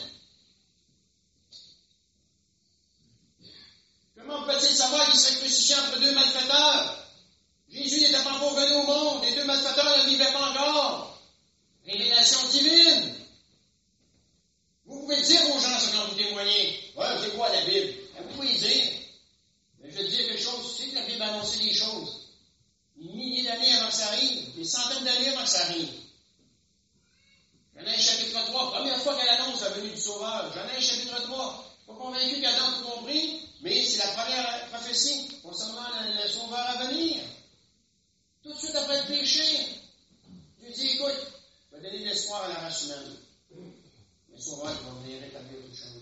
Comment peut-il savoir qu'il serait crucifié entre deux malfaiteurs? Jésus n'était pas encore venu au monde, les deux malfaiteurs ne vivaient pas encore. Révélation divine. Vous pouvez dire aux gens ce quand vous témoignez. Ouais, c'est quoi la Bible? Vous pouvez dire. Mais je vais te dire quelque chose. Tu sais que la Bible a annoncé des choses. Des milliers d'années avant que ça arrive. Des centaines d'années avant que ça arrive. Genèse chapitre trois. Première fois qu'elle annonce la venue du Sauveur. Genèse chapitre trois. Je ne suis pas convaincu qu'elle a tout compris, mais c'est la première prophétie concernant le, le Sauveur à venir. Tout de suite après le péché, Dieu dit, écoute, je vais donner de l'espoir à la race humaine. Le Sauveur va venir rétablir toutes choses.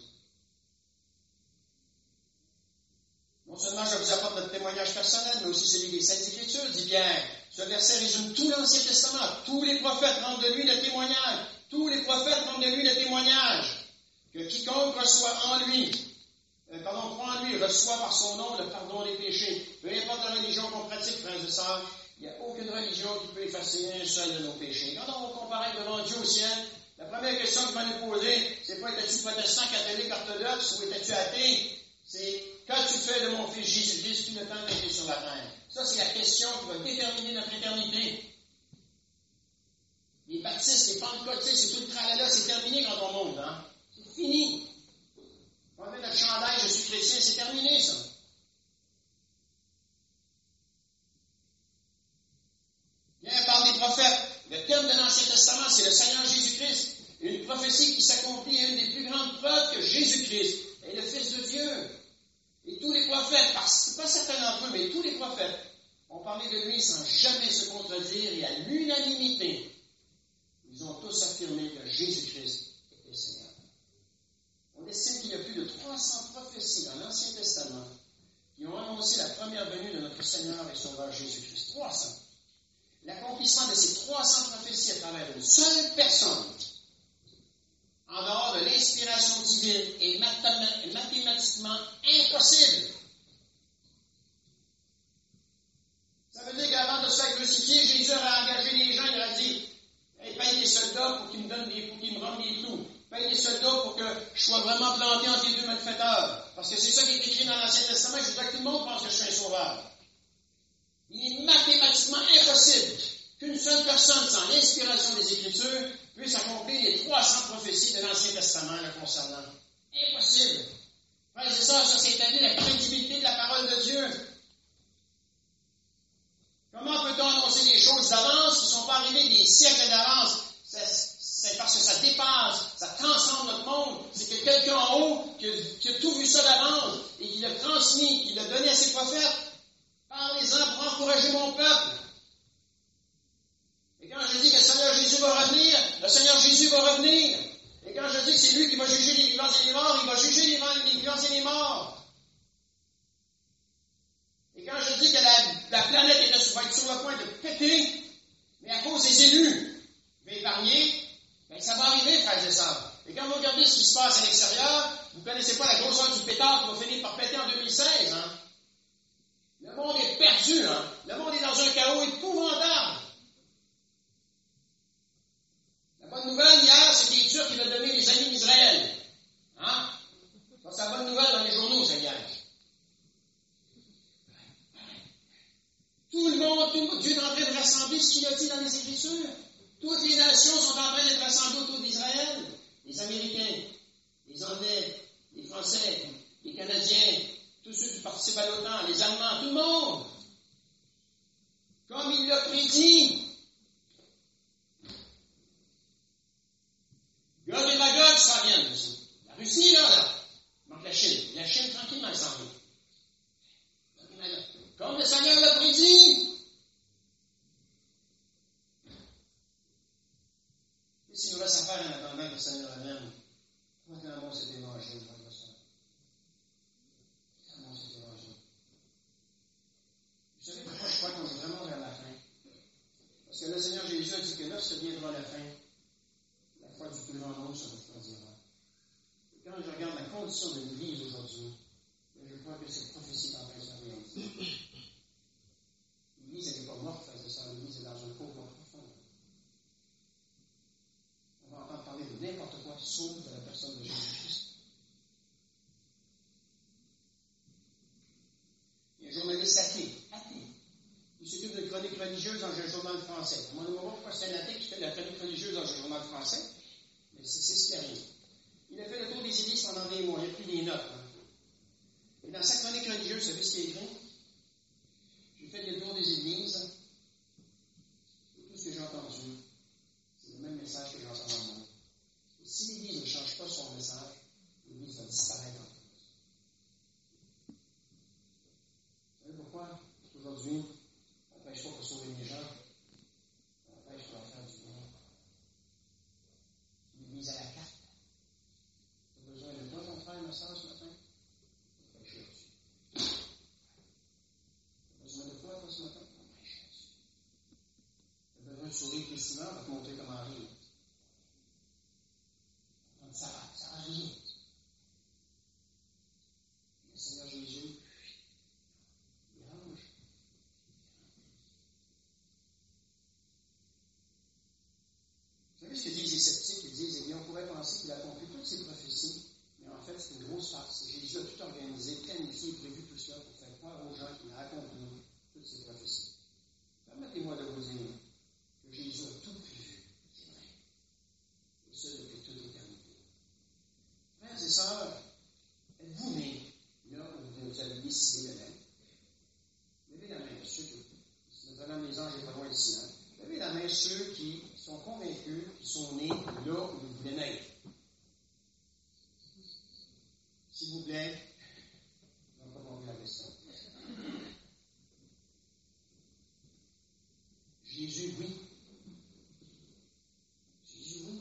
Non seulement je vous apporte notre témoignage personnel, mais aussi celui des Saintes Écritures, dit Pierre. Ce verset résume tout l'Ancien Testament. Tous les prophètes rendent de lui le témoignage. Tous les prophètes rendent de lui le témoignage. Que quiconque reçoit en lui, euh, pardon, croit en lui, reçoit par son nom le pardon des péchés. Peu importe la religion qu'on pratique, frères et sœurs, il n'y a aucune religion qui peut effacer un seul de nos péchés. Quand on va comparaître devant Dieu au ciel, la première question qu'il va nous poser, c'est pas étais-tu protestant, catholique, orthodoxe ou étais-tu athée? C'est qu'as-tu fait de mon fils Jésus-Christ tout le temps qu'il était sur la terre? Ça, c'est la question qui va déterminer notre éternité. Les baptistes, les pentecôtistes, c'est tout le tralala, c'est terminé quand on monte, hein? C'est fini. On met notre chandail, je suis chrétien, c'est terminé, ça. Viens par des prophètes. Le terme de l'Ancien Testament, c'est le Seigneur Jésus-Christ. Une prophétie qui s'accomplit est une des plus grandes preuves que Jésus-Christ est le Fils de Dieu. Et tous les prophètes, parce que pas certains d'entre eux, mais tous les prophètes, ont parlé de lui sans jamais se contredire et à l'unanimité. Ils ont tous affirmé que Jésus-Christ était Seigneur. On estime qu'il y a plus de trois cents prophéties dans l'Ancien Testament qui ont annoncé la première venue de notre Seigneur et Sauveur Jésus-Christ. trois cents. L'accomplissement de ces trois cents prophéties à travers une seule personne, en dehors de l'inspiration divine, est mathématiquement impossible. Ça veut dire qu'avant de se faire crucifier, Jésus a engagé les gens, il a dit hey, paye des soldats pour qu'ils me donnent des, pour qu'ils me rendent des clous. Paye des soldats pour que je sois vraiment planté entre les deux malfaiteurs. Parce que c'est ça qui est écrit dans l'Ancien Testament. Je veux que tout le monde pense que je suis un sauveur. Il est mathématiquement impossible qu'une seule personne, sans l'inspiration des Écritures, puisse accomplir les trois cents prophéties de l'Ancien Testament le concernant. Impossible. Frères et sœurs, ça c'est établi la crédibilité de la parole de Dieu. Comment peut-on annoncer des choses d'avance qui ne sont pas arrivées des siècles d'avance? C'est, c'est parce que ça dépasse, ça transcende notre monde. C'est que quelqu'un en haut qui a, qui a tout vu ça d'avance et qui l'a transmis, qui l'a donné à ses prophètes. Parlez-en pour encourager mon peuple. Et quand je dis que le Seigneur Jésus va revenir, le Seigneur Jésus va revenir. Et quand je dis que c'est lui qui va juger les vivants et les morts, il va juger les vivants et les morts. Et quand je dis que la, la planète est, va être sur le point de péter, mais à cause des élus, je vais épargner, bien, ça va arriver, frères et sœurs. Et quand vous regardez ce qui se passe à l'extérieur, vous ne connaissez pas la grosseur du pétard qui va finir par péter en deux mille seize. Hein? Le monde est perdu. Hein? Le monde est dans un chaos épouvantable. La bonne nouvelle hier, c'est que les Turcs qui veulent devenir les amis d'Israël. Hein? Ça, c'est la bonne nouvelle dans les journaux, ça hier. Tout le monde, tout le monde, Dieu est en train de rassembler ce qu'il a dit dans les Écritures. Toutes les nations sont en train d'être rassemblées autour d'Israël. Les Américains, les Anglais, les Français, les Canadiens, tous ceux qui participent à l'OTAN, les Allemands, tout le monde. Comme il l'a prédit. Gog et Magog s'en viennent aussi. La Russie, là, là. Il manque la Chine. La Chine, tranquillement, elle s'en vient. Comme le Seigneur l'a prédit. Et s'il nous reste à faire en attendant que le Seigneur revienne, proclamons cet évangile, frères et sœurs. Proclamons cet évangile. Vous savez pourquoi je crois qu'on est vraiment vers la fin? Parce que le Seigneur Jésus a dit que lorsque viendra la fin, la foi du plus grand nombre se refroidira. Et quand je regarde la condition de l'Église aujourd'hui, je crois que cette prophétie est en train de se réaliser. L'Église, elle n'est pas morte, frères et sœurs. L'Église est dans un coma profond. On va entendre parler de n'importe quoi sauf de la personne de Jésus-Christ. Il y a un journaliste athée, athée. Il s'occupe de chronique religieuse dans un journal français. Moi, je ne sais pas pourquoi c'est un athée qui fait de la chronique religieuse dans un journal français, mais c'est, c'est ce qui arrive. Il a fait le tour des églises pendant des mois. Il a pris des notes. Hein. Et dans sa chronique religieuse, vous savez ce qu'il a écrit? J'ai fait le tour des églises, et tout ce que j'ai entendu, c'est le même message que j'entends dans le monde. Et si l'Église ne change pas son message, l'Église va disparaître en France. Vous savez pourquoi? Aujourd'hui, on ne pêche pas pour sauver les gens, on pêche pour leur faire du bien. L'Église à la carte. Tu as besoin de toi, mon frère, ma soeur, ce matin? Pêcher dessus. Tu as besoin de quoi, toi, ce matin? On pêche dessus. Tu as besoin de sourire Christina, on va te montrer comment rire. Donc, ça va, ça va rien. Le Seigneur Jésus, il range. Vous savez ce que disent les sceptiques? Ils disent, eh bien, on pourrait penser qu'il a accompli toutes ces prophéties, mais en fait, c'est une grosse farce. Jésus a tout organisé, planifié, prévu tout cela pour faire croire aux gens qu'il a accompli toutes ces prophéties. Permettez-moi de vous dire que Jésus a tout prévu. vécu, qui sont nés là où ils voulaient naître. S'il vous plaît, on n'a pas compris la question. Jésus, oui. Jésus, oui.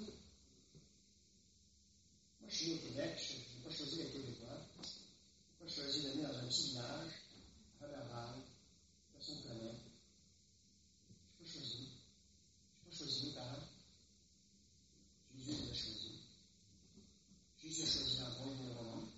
Moi, je suis né au Québec, je n'ai pas choisi d'être Québécois. Je n'ai pas choisi de venir dans un petit village, à Laval, personne ne connaît. Je n'ai pas choisi. Je n'ai pas choisi mes parents. Jésus les a choisis. Jésus a choisi l'endroit où il est vraiment.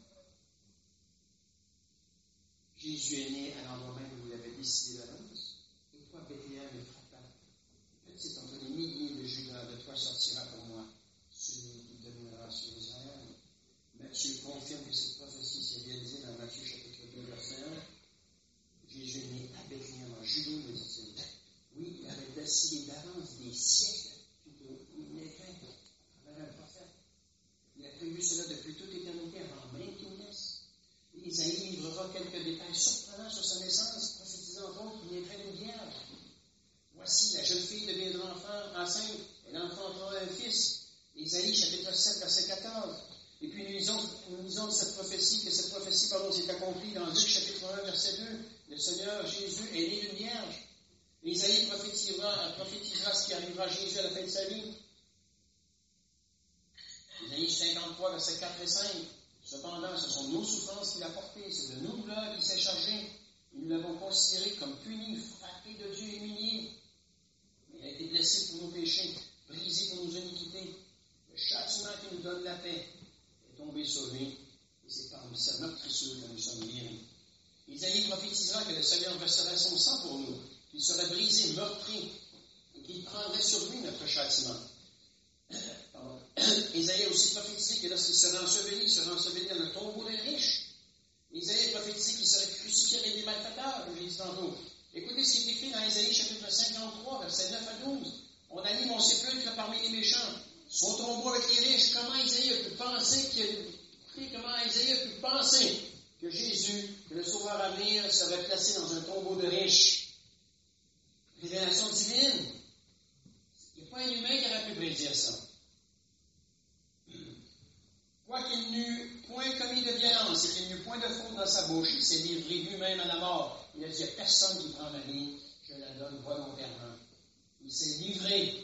Jésus est né à l'endroit même où il avait décidé d'avance. Et toi, Bethléem, est frappant. Petit entre les milliers de Judas, de toi sortira pour moi celui qui demeurera sur Israël. Matthieu confirme que cette prophétie s'est réalisée dans Matthieu chapitre deux, verset un. Jésus est né à Bethléem, en Judée, me dit-il. Oui, il avait décidé d'avance des siècles, puis il naîtrait à travers un prophète. Il a prévu cela depuis toute éternité avant même qu'il naisse. Isaïe livrera quelques détails surprenants sur sa naissance, prophétisant entre autres qu'il naîtrait d'une vierge. Voici, la jeune fille deviendra enfant, enceinte, elle enfantera un fils. Isaïe, chapitre sept, verset quatorze. Et puis nous lisons, nous lisons cette prophétie, que cette prophétie, pardon, s'est accomplie dans Luc, chapitre un, verset deux. Le Seigneur Jésus est né d'une vierge. Et Isaïe prophétisera, prophétisera ce qui arrivera à Jésus à la fin de sa vie. Isaïe cinquante-trois, verset quatre et cinq. Cependant, ce sont nos souffrances qu'il a portées, c'est de nos douleurs qu'il s'est chargé. Et nous l'avons considéré comme puni, frappé de Dieu, humilié. Mais il a été blessé pour nos péchés, brisé pour nos iniquités. Le châtiment qui nous donne la paix est tombé sur lui, et c'est par sa meurtrissure que nous sommes guéris. Isaïe prophétisera que le Seigneur verserait son sang pour nous, qu'il serait brisé, meurtri, et qu'il prendrait sur lui notre châtiment. Isaïe a aussi prophétisé que lorsqu'il serait enseveli, il serait enseveli dans le tombeau des riches. Isaïe a prophétisé qu'il serait crucifié avec des malfaiteurs, comme j'ai dit tantôt. Écoutez ce qui est écrit dans Isaïe chapitre cinquante-trois, versets neuf à douze. On a mis mon sépulcre parmi les méchants, son tombeau avec les riches. Comment Isaïe a pu penser que, comment Isaïe a pu penser que Jésus, que le Sauveur à venir, serait placé dans un tombeau de riches? Révélation divine. Il n'y a pas un humain qui aurait pu prédire ça. Quoiqu'il n'eût point commis de violence et qu'il n'eût point de faute dans sa bouche, il s'est livré lui-même à la mort. Il a dit, il n'y a personne qui prend ma vie, je la donne volontairement. Il s'est livré.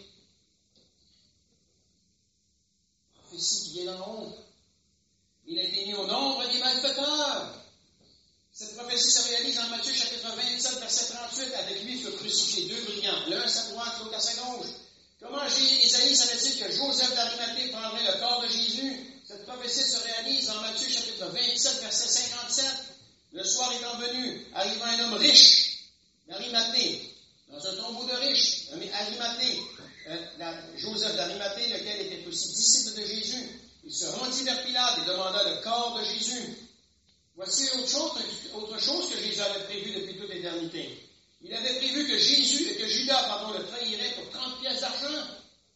Prophétie qui vient d'en haut. Il a été mis au nombre des malfaiteurs. Cette prophétie se réalise en Matthieu chapitre vingt-sept, verset trente-huit. Avec lui furent crucifiés deux brigands, l'un à sa droite, l'autre à sa gauche. Comment Isaïe savait-il que Joseph d'Arimathée prendrait le corps de Jésus? Cette prophétie se réalise en Matthieu chapitre vingt-sept, verset cinquante-sept. Le soir étant venu, arriva un homme riche d'Arimathée, dans un tombeau de riches, Arimathée, euh, Joseph d'Arimathée, lequel était aussi disciple de Jésus. Il se rendit vers Pilate et demanda le corps de Jésus. Voici autre chose, autre chose que Jésus avait prévu depuis toute éternité. Il avait prévu que Jésus et que Judas, pardon, le trahirait pour trente pièces d'argent.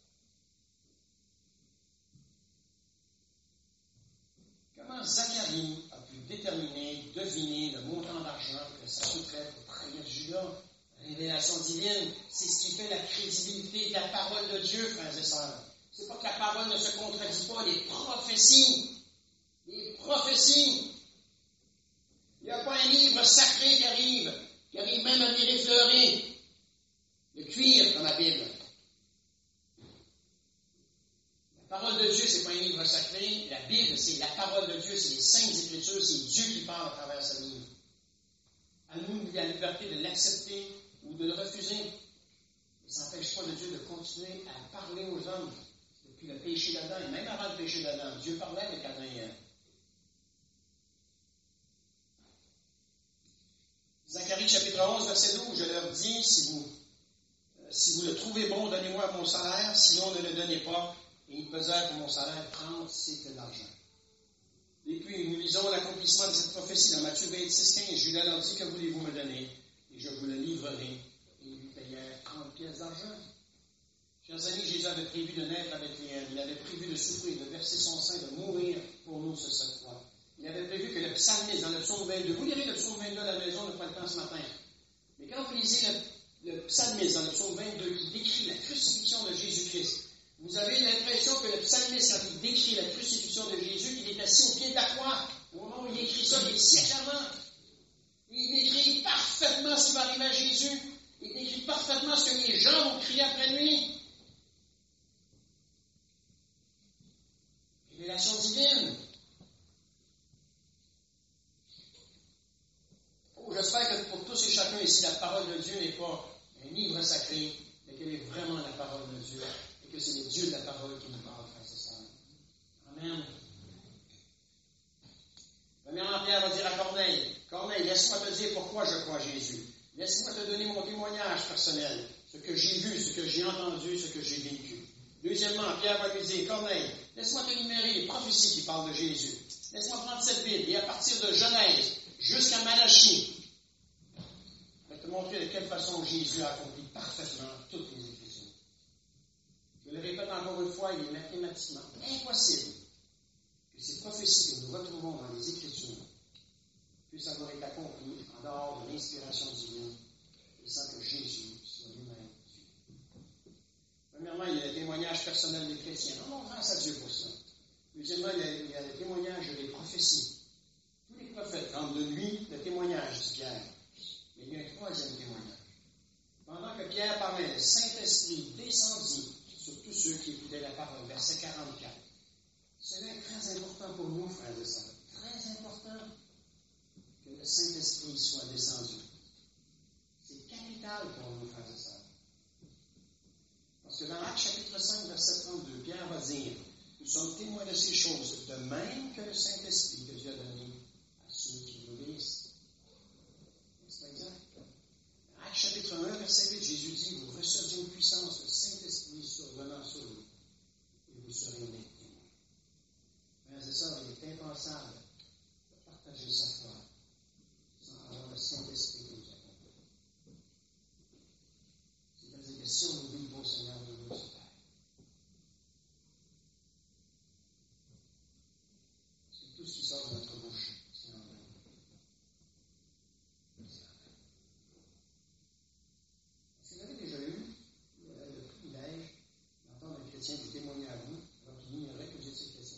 Comment Zacharie a pu déterminer, deviner le montant d'argent que ça coûterait pour trahir Judas? Révélation divine, c'est ce qui fait la crédibilité de la parole de Dieu, frères et sœurs. C'est pas que la parole ne se contredit pas, les prophéties. Les prophéties. Il n'y a pas un livre sacré qui arrive, qui arrive même à venir effleurer le cuir dans la Bible. La parole de Dieu, ce n'est pas un livre sacré. La Bible, c'est la parole de Dieu, c'est les saintes Écritures, c'est Dieu qui parle à travers ce livre. À nous, la liberté de l'accepter ou de le refuser. Ça n'empêche pas de Dieu de continuer à parler aux hommes depuis le péché d'Adam, et même avant le péché d'Adam. Dieu parlait avec Adam et Ève. Zacharie chapitre onze, verset douze, je leur dis, si vous, euh, si vous le trouvez bon, donnez-moi mon salaire, sinon ne le donnez pas. Et il pesait pour mon salaire trente cycles d'argent. Et puis, nous lisons l'accomplissement de cette prophétie dans Matthieu vingt-six, quinze. Judas leur dit, que voulez-vous me donner? Et je vous le livrerai. Et ils lui payèrent trente pièces d'argent. Chers amis, Jésus avait prévu de naître avec Bethléem. Il avait prévu de souffrir, de verser son sang, de mourir pour nous sur cette croix. Il avait prévu que le psalmiste, dans le psaume vingt-deux, vous lirez le psaume vingt-deux à la maison, on n'a pas le temps ce matin. Mais quand vous lisez le, le psalmiste dans le psaume vingt-deux, qui décrit la crucifixion de Jésus-Christ, Vous avez l'impression que le psalmiste, quand il décrit la crucifixion de Jésus, il est assis au pied de la croix. Au moment où il écrit ça, des siècles avant. Il décrit parfaitement ce qui va arriver à Jésus. Il décrit parfaitement ce que les gens vont crier après lui. Révélation divine. Oh, j'espère que pour tous et chacun ici, la parole de Dieu n'est pas un livre sacré, mais qu'elle est vraiment la parole de Dieu. Et que c'est le Dieu de la parole qui nous parle, frères et sœurs. Amen. Premièrement, Pierre va dire à Corneille, Corneille, laisse-moi te dire pourquoi je crois à Jésus. Laisse-moi te donner mon témoignage personnel, ce que j'ai vu, ce que j'ai entendu, ce que j'ai vécu. Deuxièmement, Pierre va lui dire, Corneille, laisse-moi te numérer les prophéties qui parlent de Jésus. Laisse-moi prendre cette Bible et à partir de Genèse jusqu'à Malachie, je vais te montrer de quelle façon Jésus a accompli parfaitement toutes les Écritures. Je le répète encore une fois, il est mathématiquement impossible que ces prophéties que nous retrouvons dans les Écritures puissent avoir été accomplies en dehors de l'inspiration divine et sans que Jésus soit lui-même Dieu. Premièrement, il y a le témoignage personnel des chrétiens. On grâce à Dieu pour ça. Deuxièmement, il y a, il y a le témoignage des prophéties. Tous les prophètes rendent de lui le témoignage, dit Pierre. Mais il y a un troisième témoignage. Pendant que Pierre parlait, le Saint-Esprit descendit sur tous ceux qui écoutaient la parole. Verset quarante-quatre. C'est très important pour nous, frères et sœurs. Très important que le Saint-Esprit soit descendu. C'est capital pour nous, frères et sœurs. Parce que dans Actes chapitre cinq, verset trente-deux, Pierre va dire, nous sommes témoins de ces choses, de même que le Saint-Esprit que Dieu a donné à ceux qui l'obéissent. N'est-ce pas exact? Actes chapitre un, verset huit, Jésus dit, vous recevrez une puissance, le Saint-Esprit survenant sur vous, et vous serez mes témoins. Frères et sœurs, il est impensable de partager sa foi sans avoir le Saint-Esprit qui nous accompagne. C'est-à-dire que si on oublie le beau Seigneur de nous sur terre, c'est tout ce qui sort de notre bouche, c'est en vain. C'est en vain. Est-ce que vous avez déjà eu euh, le privilège d'entendre un chrétien vous témoigner à vous, alors qu'il ignorait que vous étiez chrétien?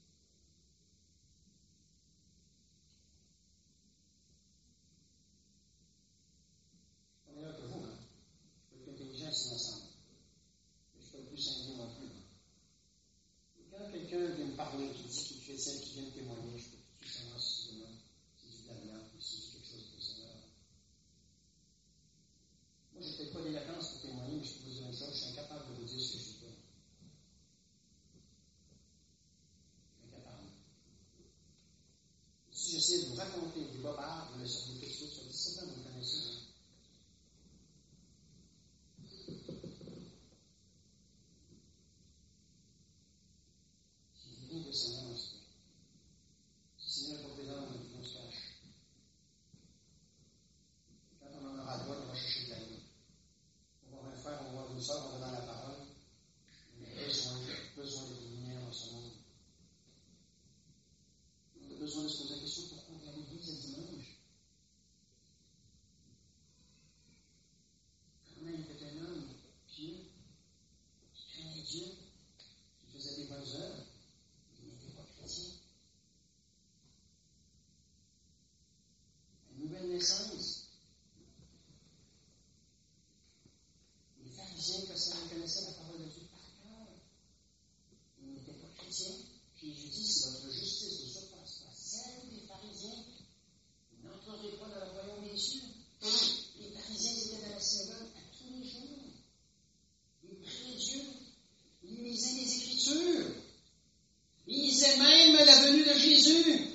Je suis pas meilleur que vous, hein? Je peux être intelligent et innocent. Mais je ne suis pas le plus singulier non plus. Hein? Et quand quelqu'un vient me parler, qui dit qu'il est chrétien, qui vient me témoigner, je peux tout savoir si c'est du blabla, ou si c'est quelque chose de Seigneur. Moi, je n'ai peut-être pas des vacances pour témoigner, mais je peux vous dire une chose, je suis incapable de vous dire ce que je suis pas. Je suis incapable. Si j'essaie de vous raconter des bobards, vous le savez quelque chose, ça fait dix-sept ans que vous me connaissez. Hein? Si le Seigneur, on se fait. Si le Seigneur est pour présent, on se cache. Quand on en aura droit, on va chercher de la vie. On va voir un frère, on va voir une soeur, on va dans la parole. On a besoin, besoin de lumière dans ce monde. On a besoin de se poser la question pourquoi on va à l'église le dimanche. Quand même, était un homme pieux, qui craignait Dieu, qui faisait des bonnes œuvres, il n'était pas chrétien. Une nouvelle naissance. Les pharisiens connaissaient la parole de Dieu par cœur. Ils n'étaient pas chrétiens. Jésus dit, si votre justice ne surpasse pas celle des pharisiens, vous n'entrerez pas dans le royaume des cieux. Les pharisiens étaient dans la synagogue à tous les jours. Ils priaient Dieu. Ils lisaient les Écritures. Ils lisaient même la venue de Jésus.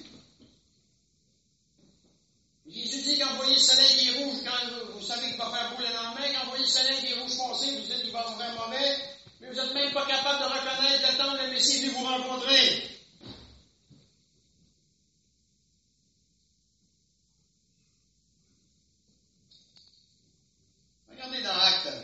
Jésus dit quand vous voyez le soleil qui est rouge, quand vous savez qu'il va faire beau le lendemain, quand vous voyez le soleil qui est rouge foncé, vous dites qu'il va vous faire mauvais, mais vous n'êtes même pas capable de reconnaître le temps où le Messie est venu vous rencontrer. Regardez dans Actes.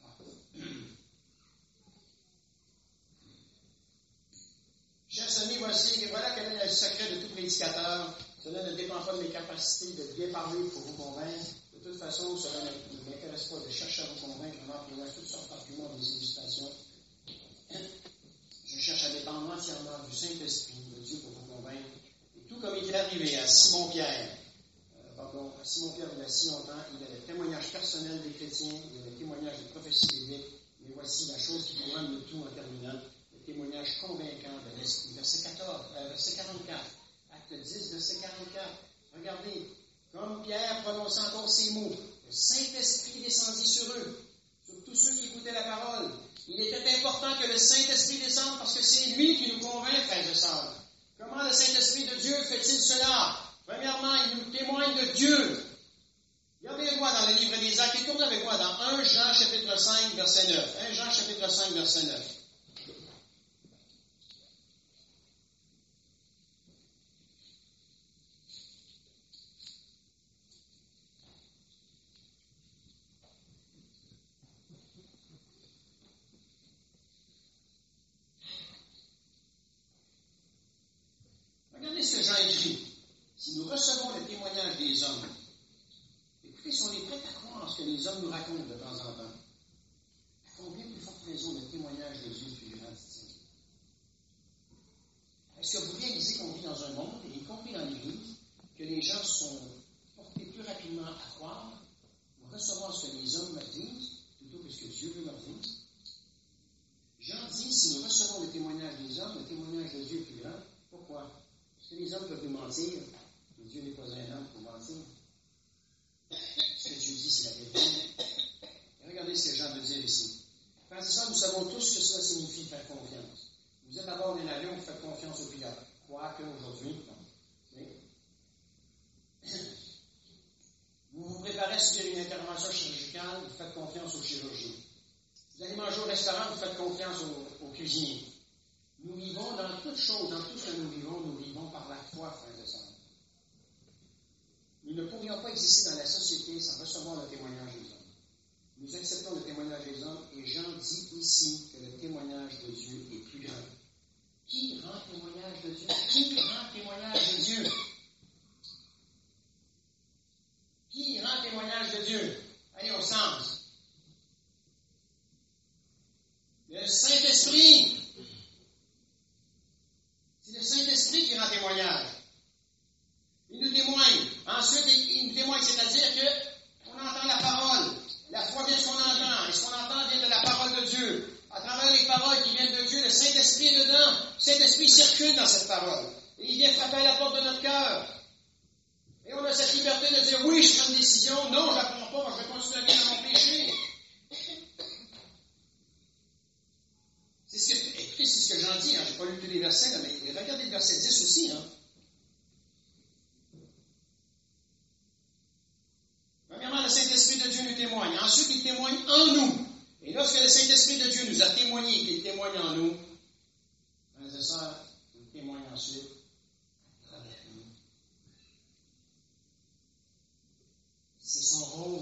Chers amis, voici, voilà quel est le secret de tout prédicateur. Cela ne dépend pas de mes capacités de bien parler pour vous convaincre. De toute façon, cela ne m'intéresse pas de chercher à vous convaincre en employant toutes sortes d'arguments, des illustrations. Je cherche à dépendre entièrement du Saint-Esprit de Dieu pour vous convaincre. Et tout comme il est arrivé à Simon-Pierre, euh, pardon, à Simon-Pierre il y a si longtemps, il y a le témoignage personnel des chrétiens, il y a le témoignage des prophéties bibliques, mais voici la chose qui couronne le tout en terminant, le témoignage convaincant de l'Esprit. Verset quatorze, euh, verset quarante-quatre, acte dix, verset quarante-quatre. Regardez, comme Pierre prononçant encore ces mots, le Saint-Esprit descendit sur eux, sur tous ceux qui écoutaient la parole. Il était important que le Saint-Esprit descende parce que c'est lui qui nous convainc, frères et sœurs. Comment le Saint-Esprit de Dieu fait-il cela? Premièrement, il nous témoigne de Dieu. Regardez avec moi dans le livre des Actes, et tournez avec moi dans un Jean chapitre cinq, verset neuf. un Jean chapitre cinq, verset neuf. Regardez ce que Jean écrit. Si nous recevons le témoignage des hommes, écoutez, si on est prêt à croire en ce que les hommes nous racontent de temps en temps, à combien plus forte raison le témoignage de Dieu plus grand, dit-il? Est-ce que vous réalisez qu'on vit dans un monde, et y compris dans l'Église, que les gens sont portés plus rapidement à croire ou recevoir ce que les hommes leur disent, plutôt que ce que Dieu veut leur dire? Jean dit, si nous recevons le témoignage des hommes, le témoignage de Dieu est plus grand. Pourquoi? Parce que les hommes peuvent nous mentir, mais Dieu n'est pas un homme pour mentir. Ce que Dieu dit, c'est la vérité. Et regardez ce que Jean veut dire ici. Frères et sœurs, nous savons tous ce que cela signifie faire confiance. Vous êtes à bord d'un avion, vous faites confiance au pilote. Quoique aujourd'hui, non. Vous vous préparez à subir une intervention chirurgicale, vous faites confiance au chirurgien. Vous allez manger au restaurant, vous faites confiance au, au cuisinier. Nous vivons dans toutes choses, dans tout ce que nous vivons, nous vivons par la foi, frères et sœurs. Nous ne pourrions pas exister dans la société sans recevoir le témoignage des hommes. Nous acceptons le témoignage des hommes et Jean dit ici que le témoignage de Dieu est plus grand. Qui rend témoignage de Dieu? Qui rend témoignage de Dieu? Qui rend témoignage de Dieu? Allez, au sens. Le Saint-Esprit. C'est le Saint-Esprit qui rend témoignage. Il nous témoigne. Ensuite, il nous témoigne, c'est-à-dire qu'on entend la parole. La foi vient de ce qu'on entend. Et ce qu'on entend vient de la parole de Dieu. À travers les paroles qui viennent de Dieu, le Saint-Esprit est dedans. Le Saint-Esprit circule dans cette parole. Et il vient frapper à la porte de notre cœur. Et on a cette liberté de dire, oui, je prends une décision. Non, je ne la prends pas, moi, je vais continuer à vivre dans mon péché. C'est ce que, écoutez, c'est ce que j'en dis. Hein. Je n'ai pas lu tous les versets, là, mais regardez le verset dix aussi. Hein. Premièrement, le Saint-Esprit de Dieu nous témoigne. Ensuite, il témoigne en nous. Et lorsque le Saint-Esprit de Dieu nous a témoigné et qu'il témoigne en nous, frères et sœurs, il témoigne ensuite à travers nous. C'est son rôle.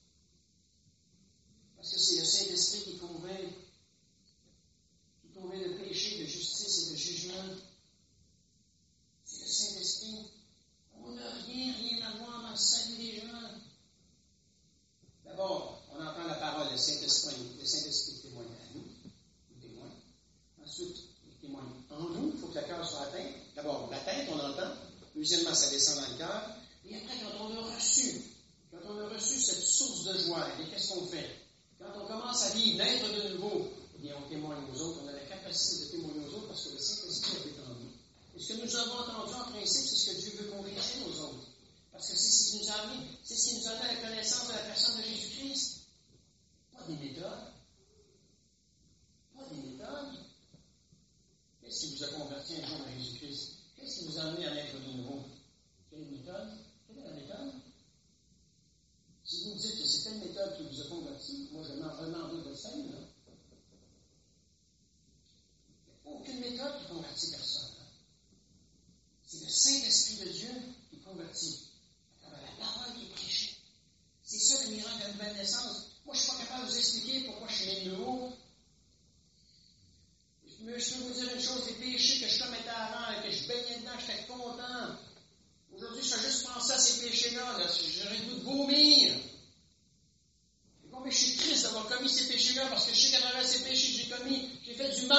Parce que c'est le Saint-Esprit qui convainc, qui convainc de péché, de justice et de jugement. C'est le Saint-Esprit. On n'a rien, rien à voir dans le salut des gens. D'abord, on entend la parole, le Saint-Esprit, le Saint-Esprit témoigne à nous, il témoigne. Ensuite, il témoigne en nous, il faut que le cœur soit atteint. D'abord, la tête, on entend. Deuxièmement, ça descend dans le cœur. Et après, quand on a reçu, quand on a reçu cette source de joie, et qu'est-ce qu'on fait? Quand on commence à vivre, naître de nouveau, eh bien, on témoigne aux autres. On a la capacité de témoigner aux autres parce que le Saint-Esprit est en nous. Et ce que nous avons entendu en principe, c'est ce que Dieu veut convaincre aux autres. Parce que c'est ce qui nous a amené, c'est ce qui nous a amené à la connaissance de la personne de Jésus-Christ. Pas des méthodes. Pas des méthodes. Qu'est-ce qui vous a converti un jour à Jésus-Christ? Qu'est-ce qui vous a amené à naître de nouveau? Quelle méthode? Quelle est la méthode? Si vous me dites que c'est telle méthode qui vous a converti, moi je vais m'en demander votre salut. Il n'y a aucune méthode qui convertit personne. C'est le Saint-Esprit de Dieu qui convertit. La parole qui est prêchée. C'est ça le miracle de la nouvelle naissance. Moi, je ne suis pas capable de vous expliquer pourquoi je suis né de nouveau. Mais je peux vous dire une chose, les péchés que je commettais avant, que je baignais dedans, j'étais content. Aujourd'hui, je fais juste penser à ces péchés-là. Là, j'aurais le goût de vomir. Et combien je suis triste d'avoir commis ces péchés-là, parce que je sais qu'à travers ces péchés que j'ai commis, j'ai fait du mal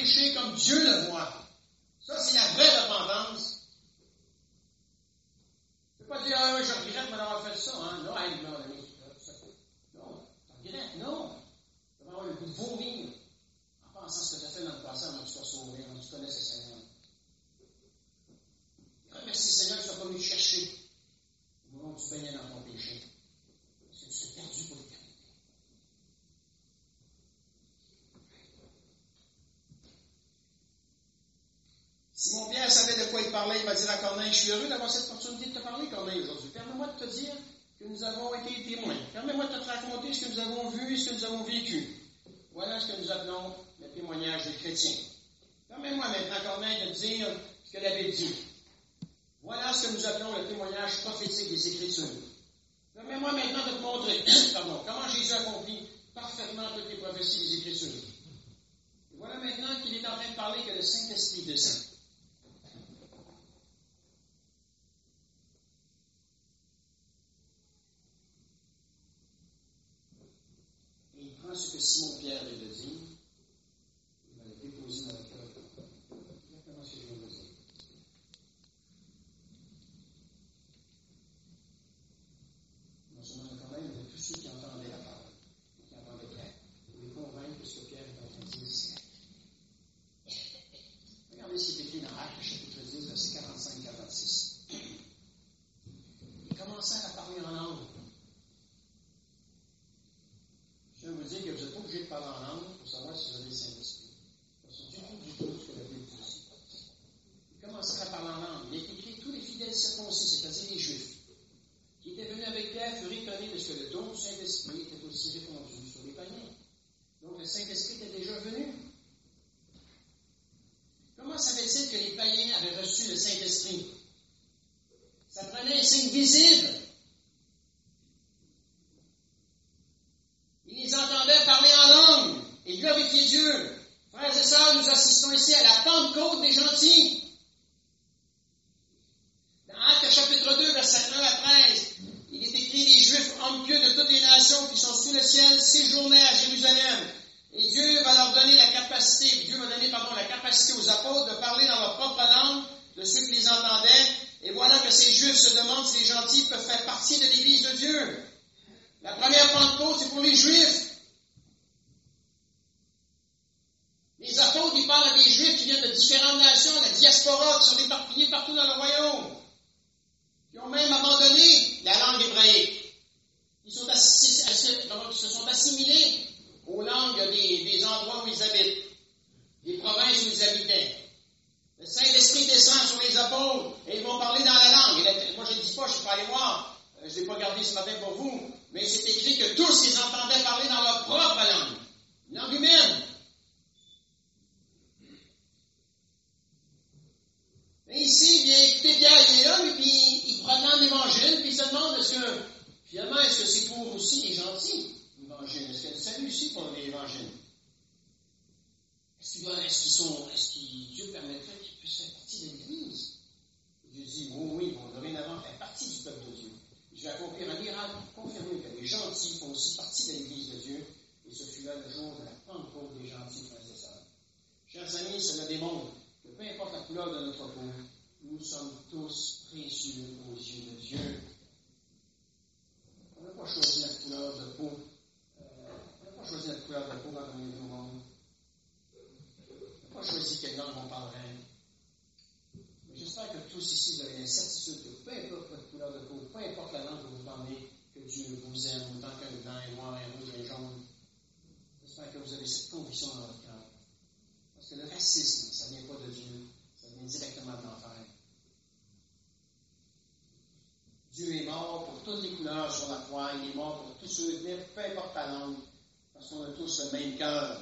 péché comme Dieu le voit. Ça, c'est la vraie repentance. Tu ne peux pas dire, ah oui, je regrette d'avoir fait ça. Hein? Non, hey, non, non, non, tu regrettes, non. Tu vas avoir le goût de vomir en pensant ce que tu as fait dans le passé avant que tu sois sauvé, avant que tu connaisses le Seigneur. Remercie le Seigneur que tu ne sois pas venu te chercher au moment où tu baignais dans ton péché. Parce que tu serais perdu pour l'éternité. Simon Pierre savait de quoi il parlait. Il va dire à Corneille, je suis heureux d'avoir cette opportunité de te parler, Corneille, aujourd'hui. Permets-moi de te dire que nous avons été témoins. Permets-moi de te raconter ce que nous avons vu et ce que nous avons vécu. Voilà ce que nous appelons le témoignage des chrétiens. Permets-moi maintenant, Corneille, de te dire ce que la Bible dit. Voilà ce que nous appelons le témoignage prophétique des Écritures. Permets-moi maintenant de te montrer pardon, comment Jésus accomplit parfaitement toutes les prophéties des Écritures. Et voilà maintenant qu'il est en train de parler que le Saint-Esprit descend. Et il prend ce que Simon Pierre vient de dire, il va le déposer dans le cœur de l'homme. Exactement ce que je viens de dire. Non seulement le Corneille, mais de tous ceux qui entendaient la parole, qui entendaient Pierre, pour les convaincre que ce que Pierre est en train de dire, c'est vrai. Regardez ce qui est écrit dans Actes, chapitre dix, versets quarante-cinq à quarante-six. Ils commencèrent à parler en langue. Je viens vous dire que vous n'êtes pas obligé de parler en langue pour savoir si vous avez le Saint-Esprit. Parce que du tout, du tout, ce que la Bible dit ici. Ils commencèrent à parler en langue. Il est écrit tous les fidèles circoncis, c'est-à-dire les Juifs, qui étaient venus avec Pierre, furent étonnés de ce que le don du Saint-Esprit était aussi répandu sur les païens. Donc le Saint-Esprit était déjà venu. Comment savait-il que les païens avaient reçu le Saint-Esprit? Ça prenait un signe visible. Ils les entendaient parler en langue et glorifier Dieu. Frères et sœurs, nous assistons ici à la Pentecôte des gentils. Dans Actes chapitre deux, versets un à treize, il est écrit, les Juifs, hommes pieux de toutes les nations qui sont sous le ciel, séjournaient à Jérusalem. Et Dieu va leur donner la capacité, Dieu va donner, pardon, la capacité aux apôtres de parler dans leur propre langue de ceux qui les entendaient. Et voilà que ces Juifs se demandent si les gentils peuvent faire partie de l'Église de Dieu. La première Pentecôte, c'est pour les Juifs. Les apôtres, ils parlent à des Juifs qui viennent de différentes nations, la diaspora, qui sont éparpillés partout dans le royaume, qui ont même abandonné la langue hébraïque, qui, sont assis, assis, qui se sont assimilés aux langues des, des endroits où ils habitent, des provinces où ils habitaient. Le Saint-Esprit descend sur les apôtres et ils vont parler dans la langue. Et là, moi, je ne dis pas, je ne suis pas allé voir, je ne l'ai pas gardé ce matin pour vous, mais c'est écrit que tous ils entendaient parler dans leur propre langue, langue humaine. Et ici, il vient écouter Pierre, il est là, lui, puis il proclame l'Évangile, puis il se demande, est-ce que, finalement, est-ce que c'est pour aussi les gentils, l'Évangile? Est-ce qu'il y a du salut aussi pour l'Évangile? Est-ce qu'ils doivent, est-ce qu'ils sont, est-ce que Dieu permettrait qu'ils puissent faire partie de l'Église? Dieu dit, oui, oui, ils vont dorénavant faire partie du peuple de Dieu. Je vais accomplir un miracle pour confirmer que les gentils font aussi partie de l'Église de Dieu, et ce fut là le jour de la Pentecôte des gentils, frères et sœurs. Chers amis, cela démontre que peu importe la couleur de notre peau, nous sommes tous précieux aux yeux de Dieu. On n'a pas choisi la couleur de peau. Euh, on n'a pas choisi la couleur de peau quand on est venu au monde. On n'a pas choisi quelle langue on parlerait. Mais j'espère que tous ici, vous avez la certitude que peu importe votre couleur de peau, peu importe la langue que vous parlez, que Dieu vous aime autant qu'un blanc, un noir, un rouge, un jaune. J'espère que vous avez cette conviction dans votre cœur. Parce que le racisme, ça ne vient pas de Dieu, ça vient directement de l'enfer. Dieu est mort pour toutes les couleurs sur la croix, il est mort pour tous ceux, peu importe la langue, parce qu'on a tous le même cœur.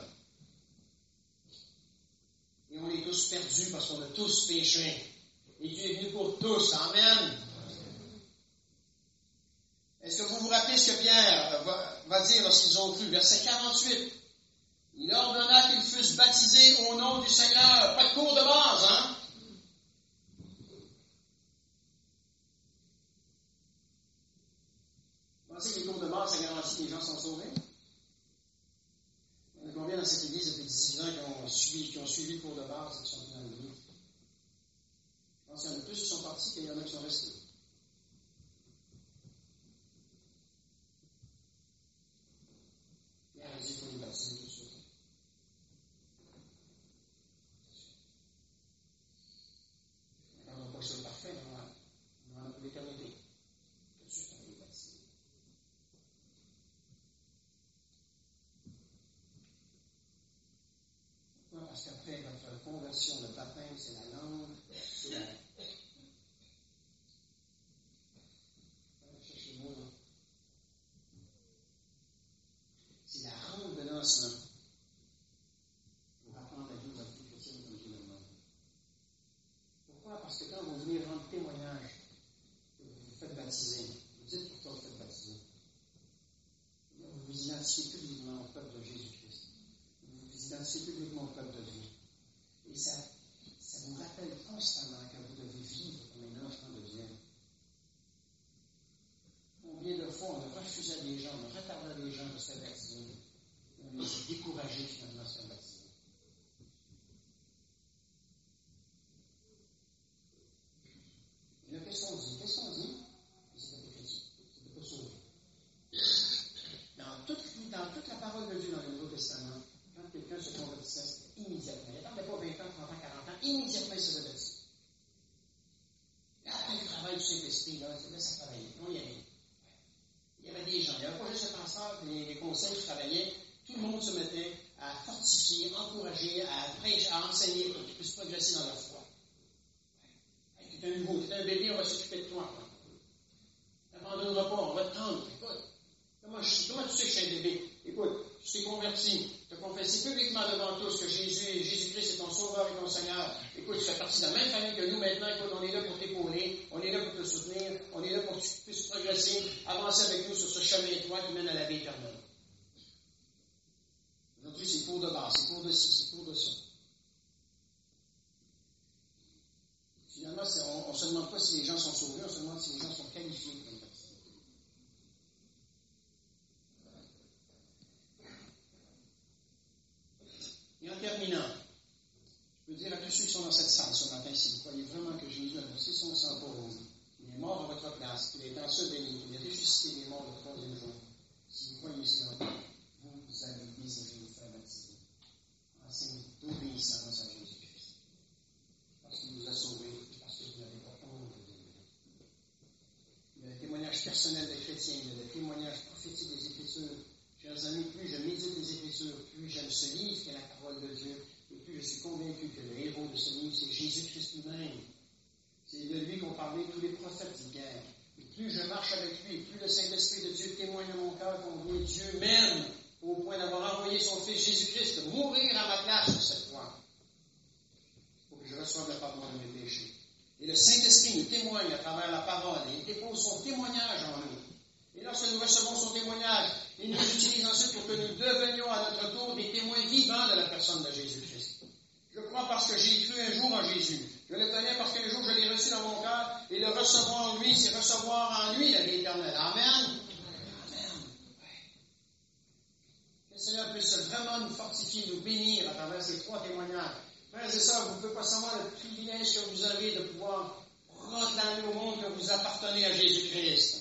Et on est tous perdus parce qu'on a tous péché. Et Dieu est venu pour tous. Amen. Est-ce que vous vous rappelez ce que Pierre va, va dire lorsqu'ils ont cru? Verset quarante-huit. Il ordonna qu'ils fussent baptisés au nom du Seigneur. Pas de cours de base, hein? Vous pensez que les cours de base, ça garantit que les gens sont sauvés? Il y en a combien dans cette église depuis dix-huit ans qui ont suivi, qui ont suivi le cours de base et qui sont venus dans l'Église. Je pense qu'il y en a plus qui sont partis qu'il y en a qui sont restés. Pierre a dit qu'il faut les baptiser tout de suite. On n'a pas que c'est parfait, mais on en a pour l'éternité. Tout de suite, on va les baptiser. Pourquoi? Parce qu'après votre conversion, le baptême, c'est la langue, c'est la. Cherchez-moi, là. C'est la rampe de lancement pour apprendre à vivre la vie chrétienne comme Dieu le demande. Pourquoi? Parce que quand vous venez rendre témoignage que vous vous faites baptiser, vous dites pourquoi vous faites baptiser. Vous vous identifiez publiquement au peuple de Jésus-Christ. Vous vous identifiez publiquement au peuple de Dieu. Et ça, ça vous rappelle constamment que vous devez vivre comme un enfant de Dieu. Combien de fois on a refusé à des gens, on a retardé à des gens de se faire baptiser. On les a découragés finalement de se faire baptiser. Et là, qu'est-ce qu'on dit? Qu'est-ce qu'on dit? C'est pas chrétien. C'est pas sauvé. Dans toute, dans toute la parole de Dieu dans le Nouveau Testament, quand quelqu'un se convertissait, c'était immédiatement. Il n'attendait pas vingt ans, trente ans, quarante ans. Immédiatement, il se faisait baptiser. Après le travail du Saint-Esprit, là, là, ça travaillait. On y allait. Il y avait des gens. Il n'y avait pas juste le pasteur, les, les conseils qui travaillaient. Tout le monde se mettait à fortifier, encourager, à prêcher, à enseigner pour qu'ils puissent progresser dans leur foi. Tu es un nouveau, tu es un bébé, on va s'occuper de toi. Tu n'abandonneras pas, on va te tendre. Écoute, comment, je, comment tu sais que je suis un bébé? Écoute, tu t'es converti, tu as confessé publiquement devant tous que Jésus, Jésus-Christ est ton sauveur et ton Seigneur. Écoute, tu fais partie de la même famille que nous maintenant. Écoute, on est là pour t'épauler, on est là pour te soutenir, on est là pour que tu puisses progresser, avancer avec nous sur ce chemin étroit qui mène à la vie éternelle. Aujourd'hui, c'est cours de base, c'est cours de ci, c'est cours de ça. Finalement, on ne se demande pas si les gens sont sauvés, on se demande si les gens sont qualifiés pour les baptiser. Et en terminant, je peux dire à tous ceux qui sont dans cette salle ce matin, si vous croyez vraiment que Jésus a versé son sang pour vous, qu'il est mort à votre place, qu'il est enseveli, qu'il est ressuscité des morts le troisième jour, si vous croyez cela, vous allez désirer vous faire baptiser en signe d'obéissance à Jésus-Christ. Parce qu'il vous a sauvés et parce que vous n'avez pas honte de lui. Il y a le témoignage personnel des chrétiens, il y a le témoignage prophétique des Écritures. Chers amis, plus je médite les Écritures, plus j'aime ce livre qui est la parole de Dieu, et plus je suis convaincu que le héros de ce livre, c'est Jésus-Christ lui-même. C'est de lui qu'ont parlé tous les prophètes d'hier. Et plus je marche avec lui, plus le Saint-Esprit de Dieu témoigne à mon cœur combien Dieu m'aime au point d'avoir envoyé son Fils Jésus-Christ de mourir à ma place sur cette croix, pour que je reçoive le pardon de mes péchés. Et le Saint-Esprit nous témoigne à travers la parole, et il dépose son témoignage en nous. Et lorsque nous recevons son témoignage, il nous utilise ensuite pour que nous devenions à notre tour des témoins vivants de la personne de Jésus-Christ. Je crois parce que j'ai cru un jour en Jésus. Je le connais parce qu'un jour je l'ai reçu dans mon cœur, et le recevoir en lui, c'est recevoir en lui la vie éternelle. Amen. Que le Seigneur puisse vraiment nous fortifier, nous bénir à travers ces trois témoignages. Frères et sœurs, vous ne pouvez pas savoir le privilège que vous avez de pouvoir proclamer au monde que vous appartenez à Jésus-Christ.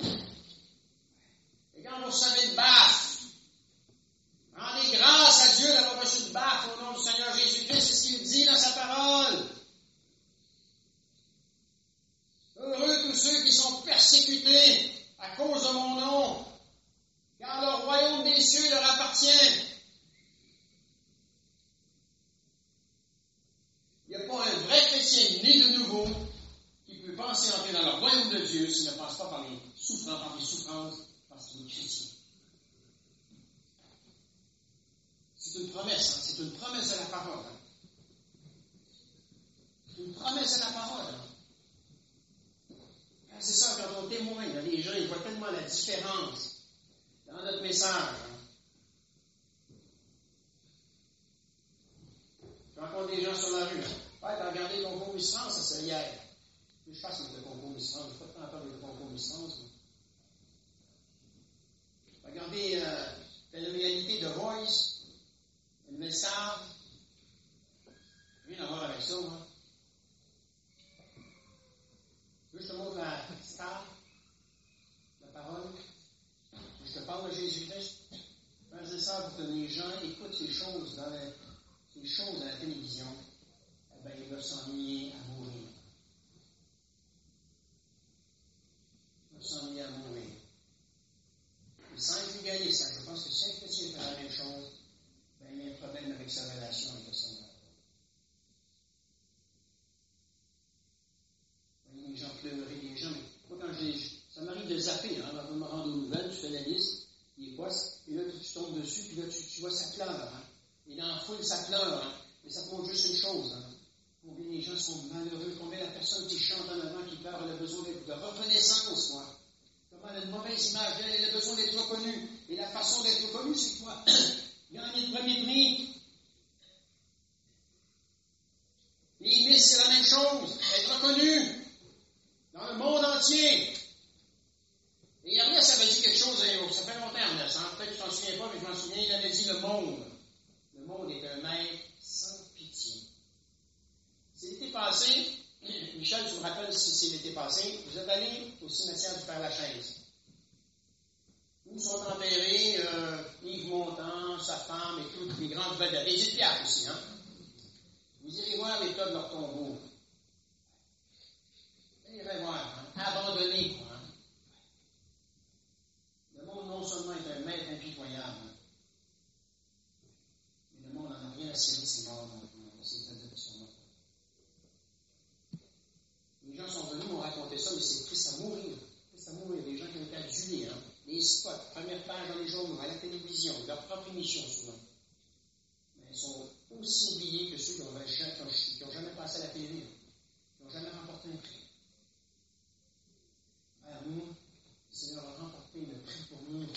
Et quand vous recevez une baffe, rendez grâce à Dieu d'avoir reçu une baffe au nom du Seigneur Jésus-Christ, c'est ce qu'il dit dans sa parole. Heureux tous ceux qui sont persécutés à cause de mon nom, car le royaume des cieux leur appartient. Il n'y a pas un vrai chrétien né de nouveau qui peut penser entrer dans le royaume de Dieu s'il ne passe pas par les souffrances, par les souffrances, parce qu'il est chrétien. C'est une promesse, hein? C'est une promesse de la parole. Hein? C'est une promesse de la parole. Hein? C'est ça, quand on témoigne, là, les gens ils voient tellement la différence dans notre message. Hein? Je rencontre des gens sur la rue. Hein? Ouais, t'as regardé le concours Miss France, ça c'est hier. Je fasse le concours Miss France, je n'ai pas de temps à faire le concours Miss France. Regardez euh, la réalité de Voice, une message. Jésus-Christ, frères et sœurs, pour que les gens écoutent ces choses dans la, ces choses à la télévision, eh bien, ils doivent s'ennuyer à mourir. Ils doivent s'ennuyer à mourir. Et sans être légaliste, hein, je pense que si un chrétien fait la même chose, ben, il y a un problème avec sa relation avec le Seigneur. Les gens pleurer, les gens, mais moi quand j'ai, ça m'arrive de zapper, hein, avant de me rendre aux nouvelles, tu fais la liste, il est quoi, et là tu, tu tombes dessus, puis là tu, tu vois ça pleure, hein. Et dans la foule, ça pleure, hein. Mais ça montre juste une chose, hein. Combien les gens sont malheureux, combien la personne qui chante en avant, qui pleure, elle a besoin de, de reconnaissance, quoi. Comment elle a une mauvaise image d'elle, elle a besoin d'être reconnue. Et la façon d'être reconnue, c'est quoi? Gagner le premier prix. Les Miss, c'est la même chose, être reconnu. Dans le monde entier. Et Ernest avait dit quelque chose, ça fait longtemps, Ernest, hein? Peut-être que tu t'en souviens pas, mais je m'en souviens, il avait dit le monde. Le monde est un maître sans pitié. C'est l'été passé, Michel, tu me rappelles si c'est l'été passé, vous êtes allé au cimetière du Père-Lachaise, où sont enterrés euh, Yves Montand, sa femme et toutes les grandes vedettes. Et Edith Piaf aussi, hein? Vous irez voir l'état de leur tombeau. Vous irez voir, hein? Abandonné, quoi. Hein? Le monde non seulement est un maître impitoyable, mais le monde n'en a rien à cirer ses morts non plus. C'est vedettes qui sont mortes. Les gens sont venus m'ont raconté ça, mais c'est triste à mourir. Triste à mourir. Des gens qui ont été adulés, hein? Les spots, première page dans les journaux, à la télévision, leur propre émission souvent. Mais ils sont aussi oubliés que ceux qui n'ont jamais passé à la télé, qui n'ont jamais remporté un prix. Alors nous, le Seigneur a remporté le prix pour nous.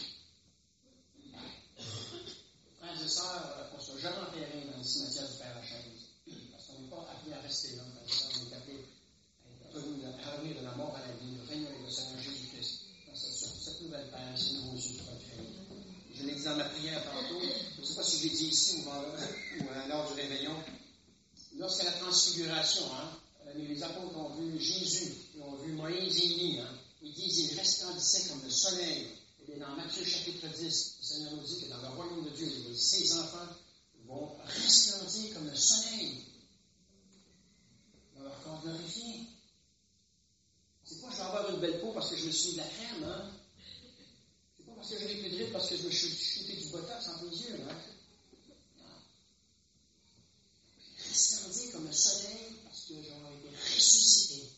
Frères et sœurs, on ne soit jamais enterrés dans le cimetière du Père-Lachaise. Parce qu'on n'est pas appelé à rester là, frères et sœurs, on est appelé à revenir de la mort à la vie, de régner avec le Seigneur Jésus-Christ. Dans cette, cette nouvelle Père, ces nouveaux yeux qui vont créer. Je l'ai dit dans ma prière tantôt, je ne sais pas si je l'ai dit ici ou, ou à l'heure du réveillon. Lorsqu'à la transfiguration, hein, les apôtres ont vu Jésus, ils ont vu Moïse et Élie, hein, ils disent ils resplendissaient comme le soleil. Et bien dans Matthieu chapitre dix, le Seigneur nous dit que dans le royaume de Dieu, ses enfants vont resplendir comme le soleil dans leur corps glorifié. C'est pas que je vais avoir une belle peau parce que je me suis mis de la crème, hein? C'est pas parce que j'ai des plus de rides parce que je me suis shooté du botox entre les yeux, hein? Non. Resplendir comme le soleil parce que j'aurais été ressuscité.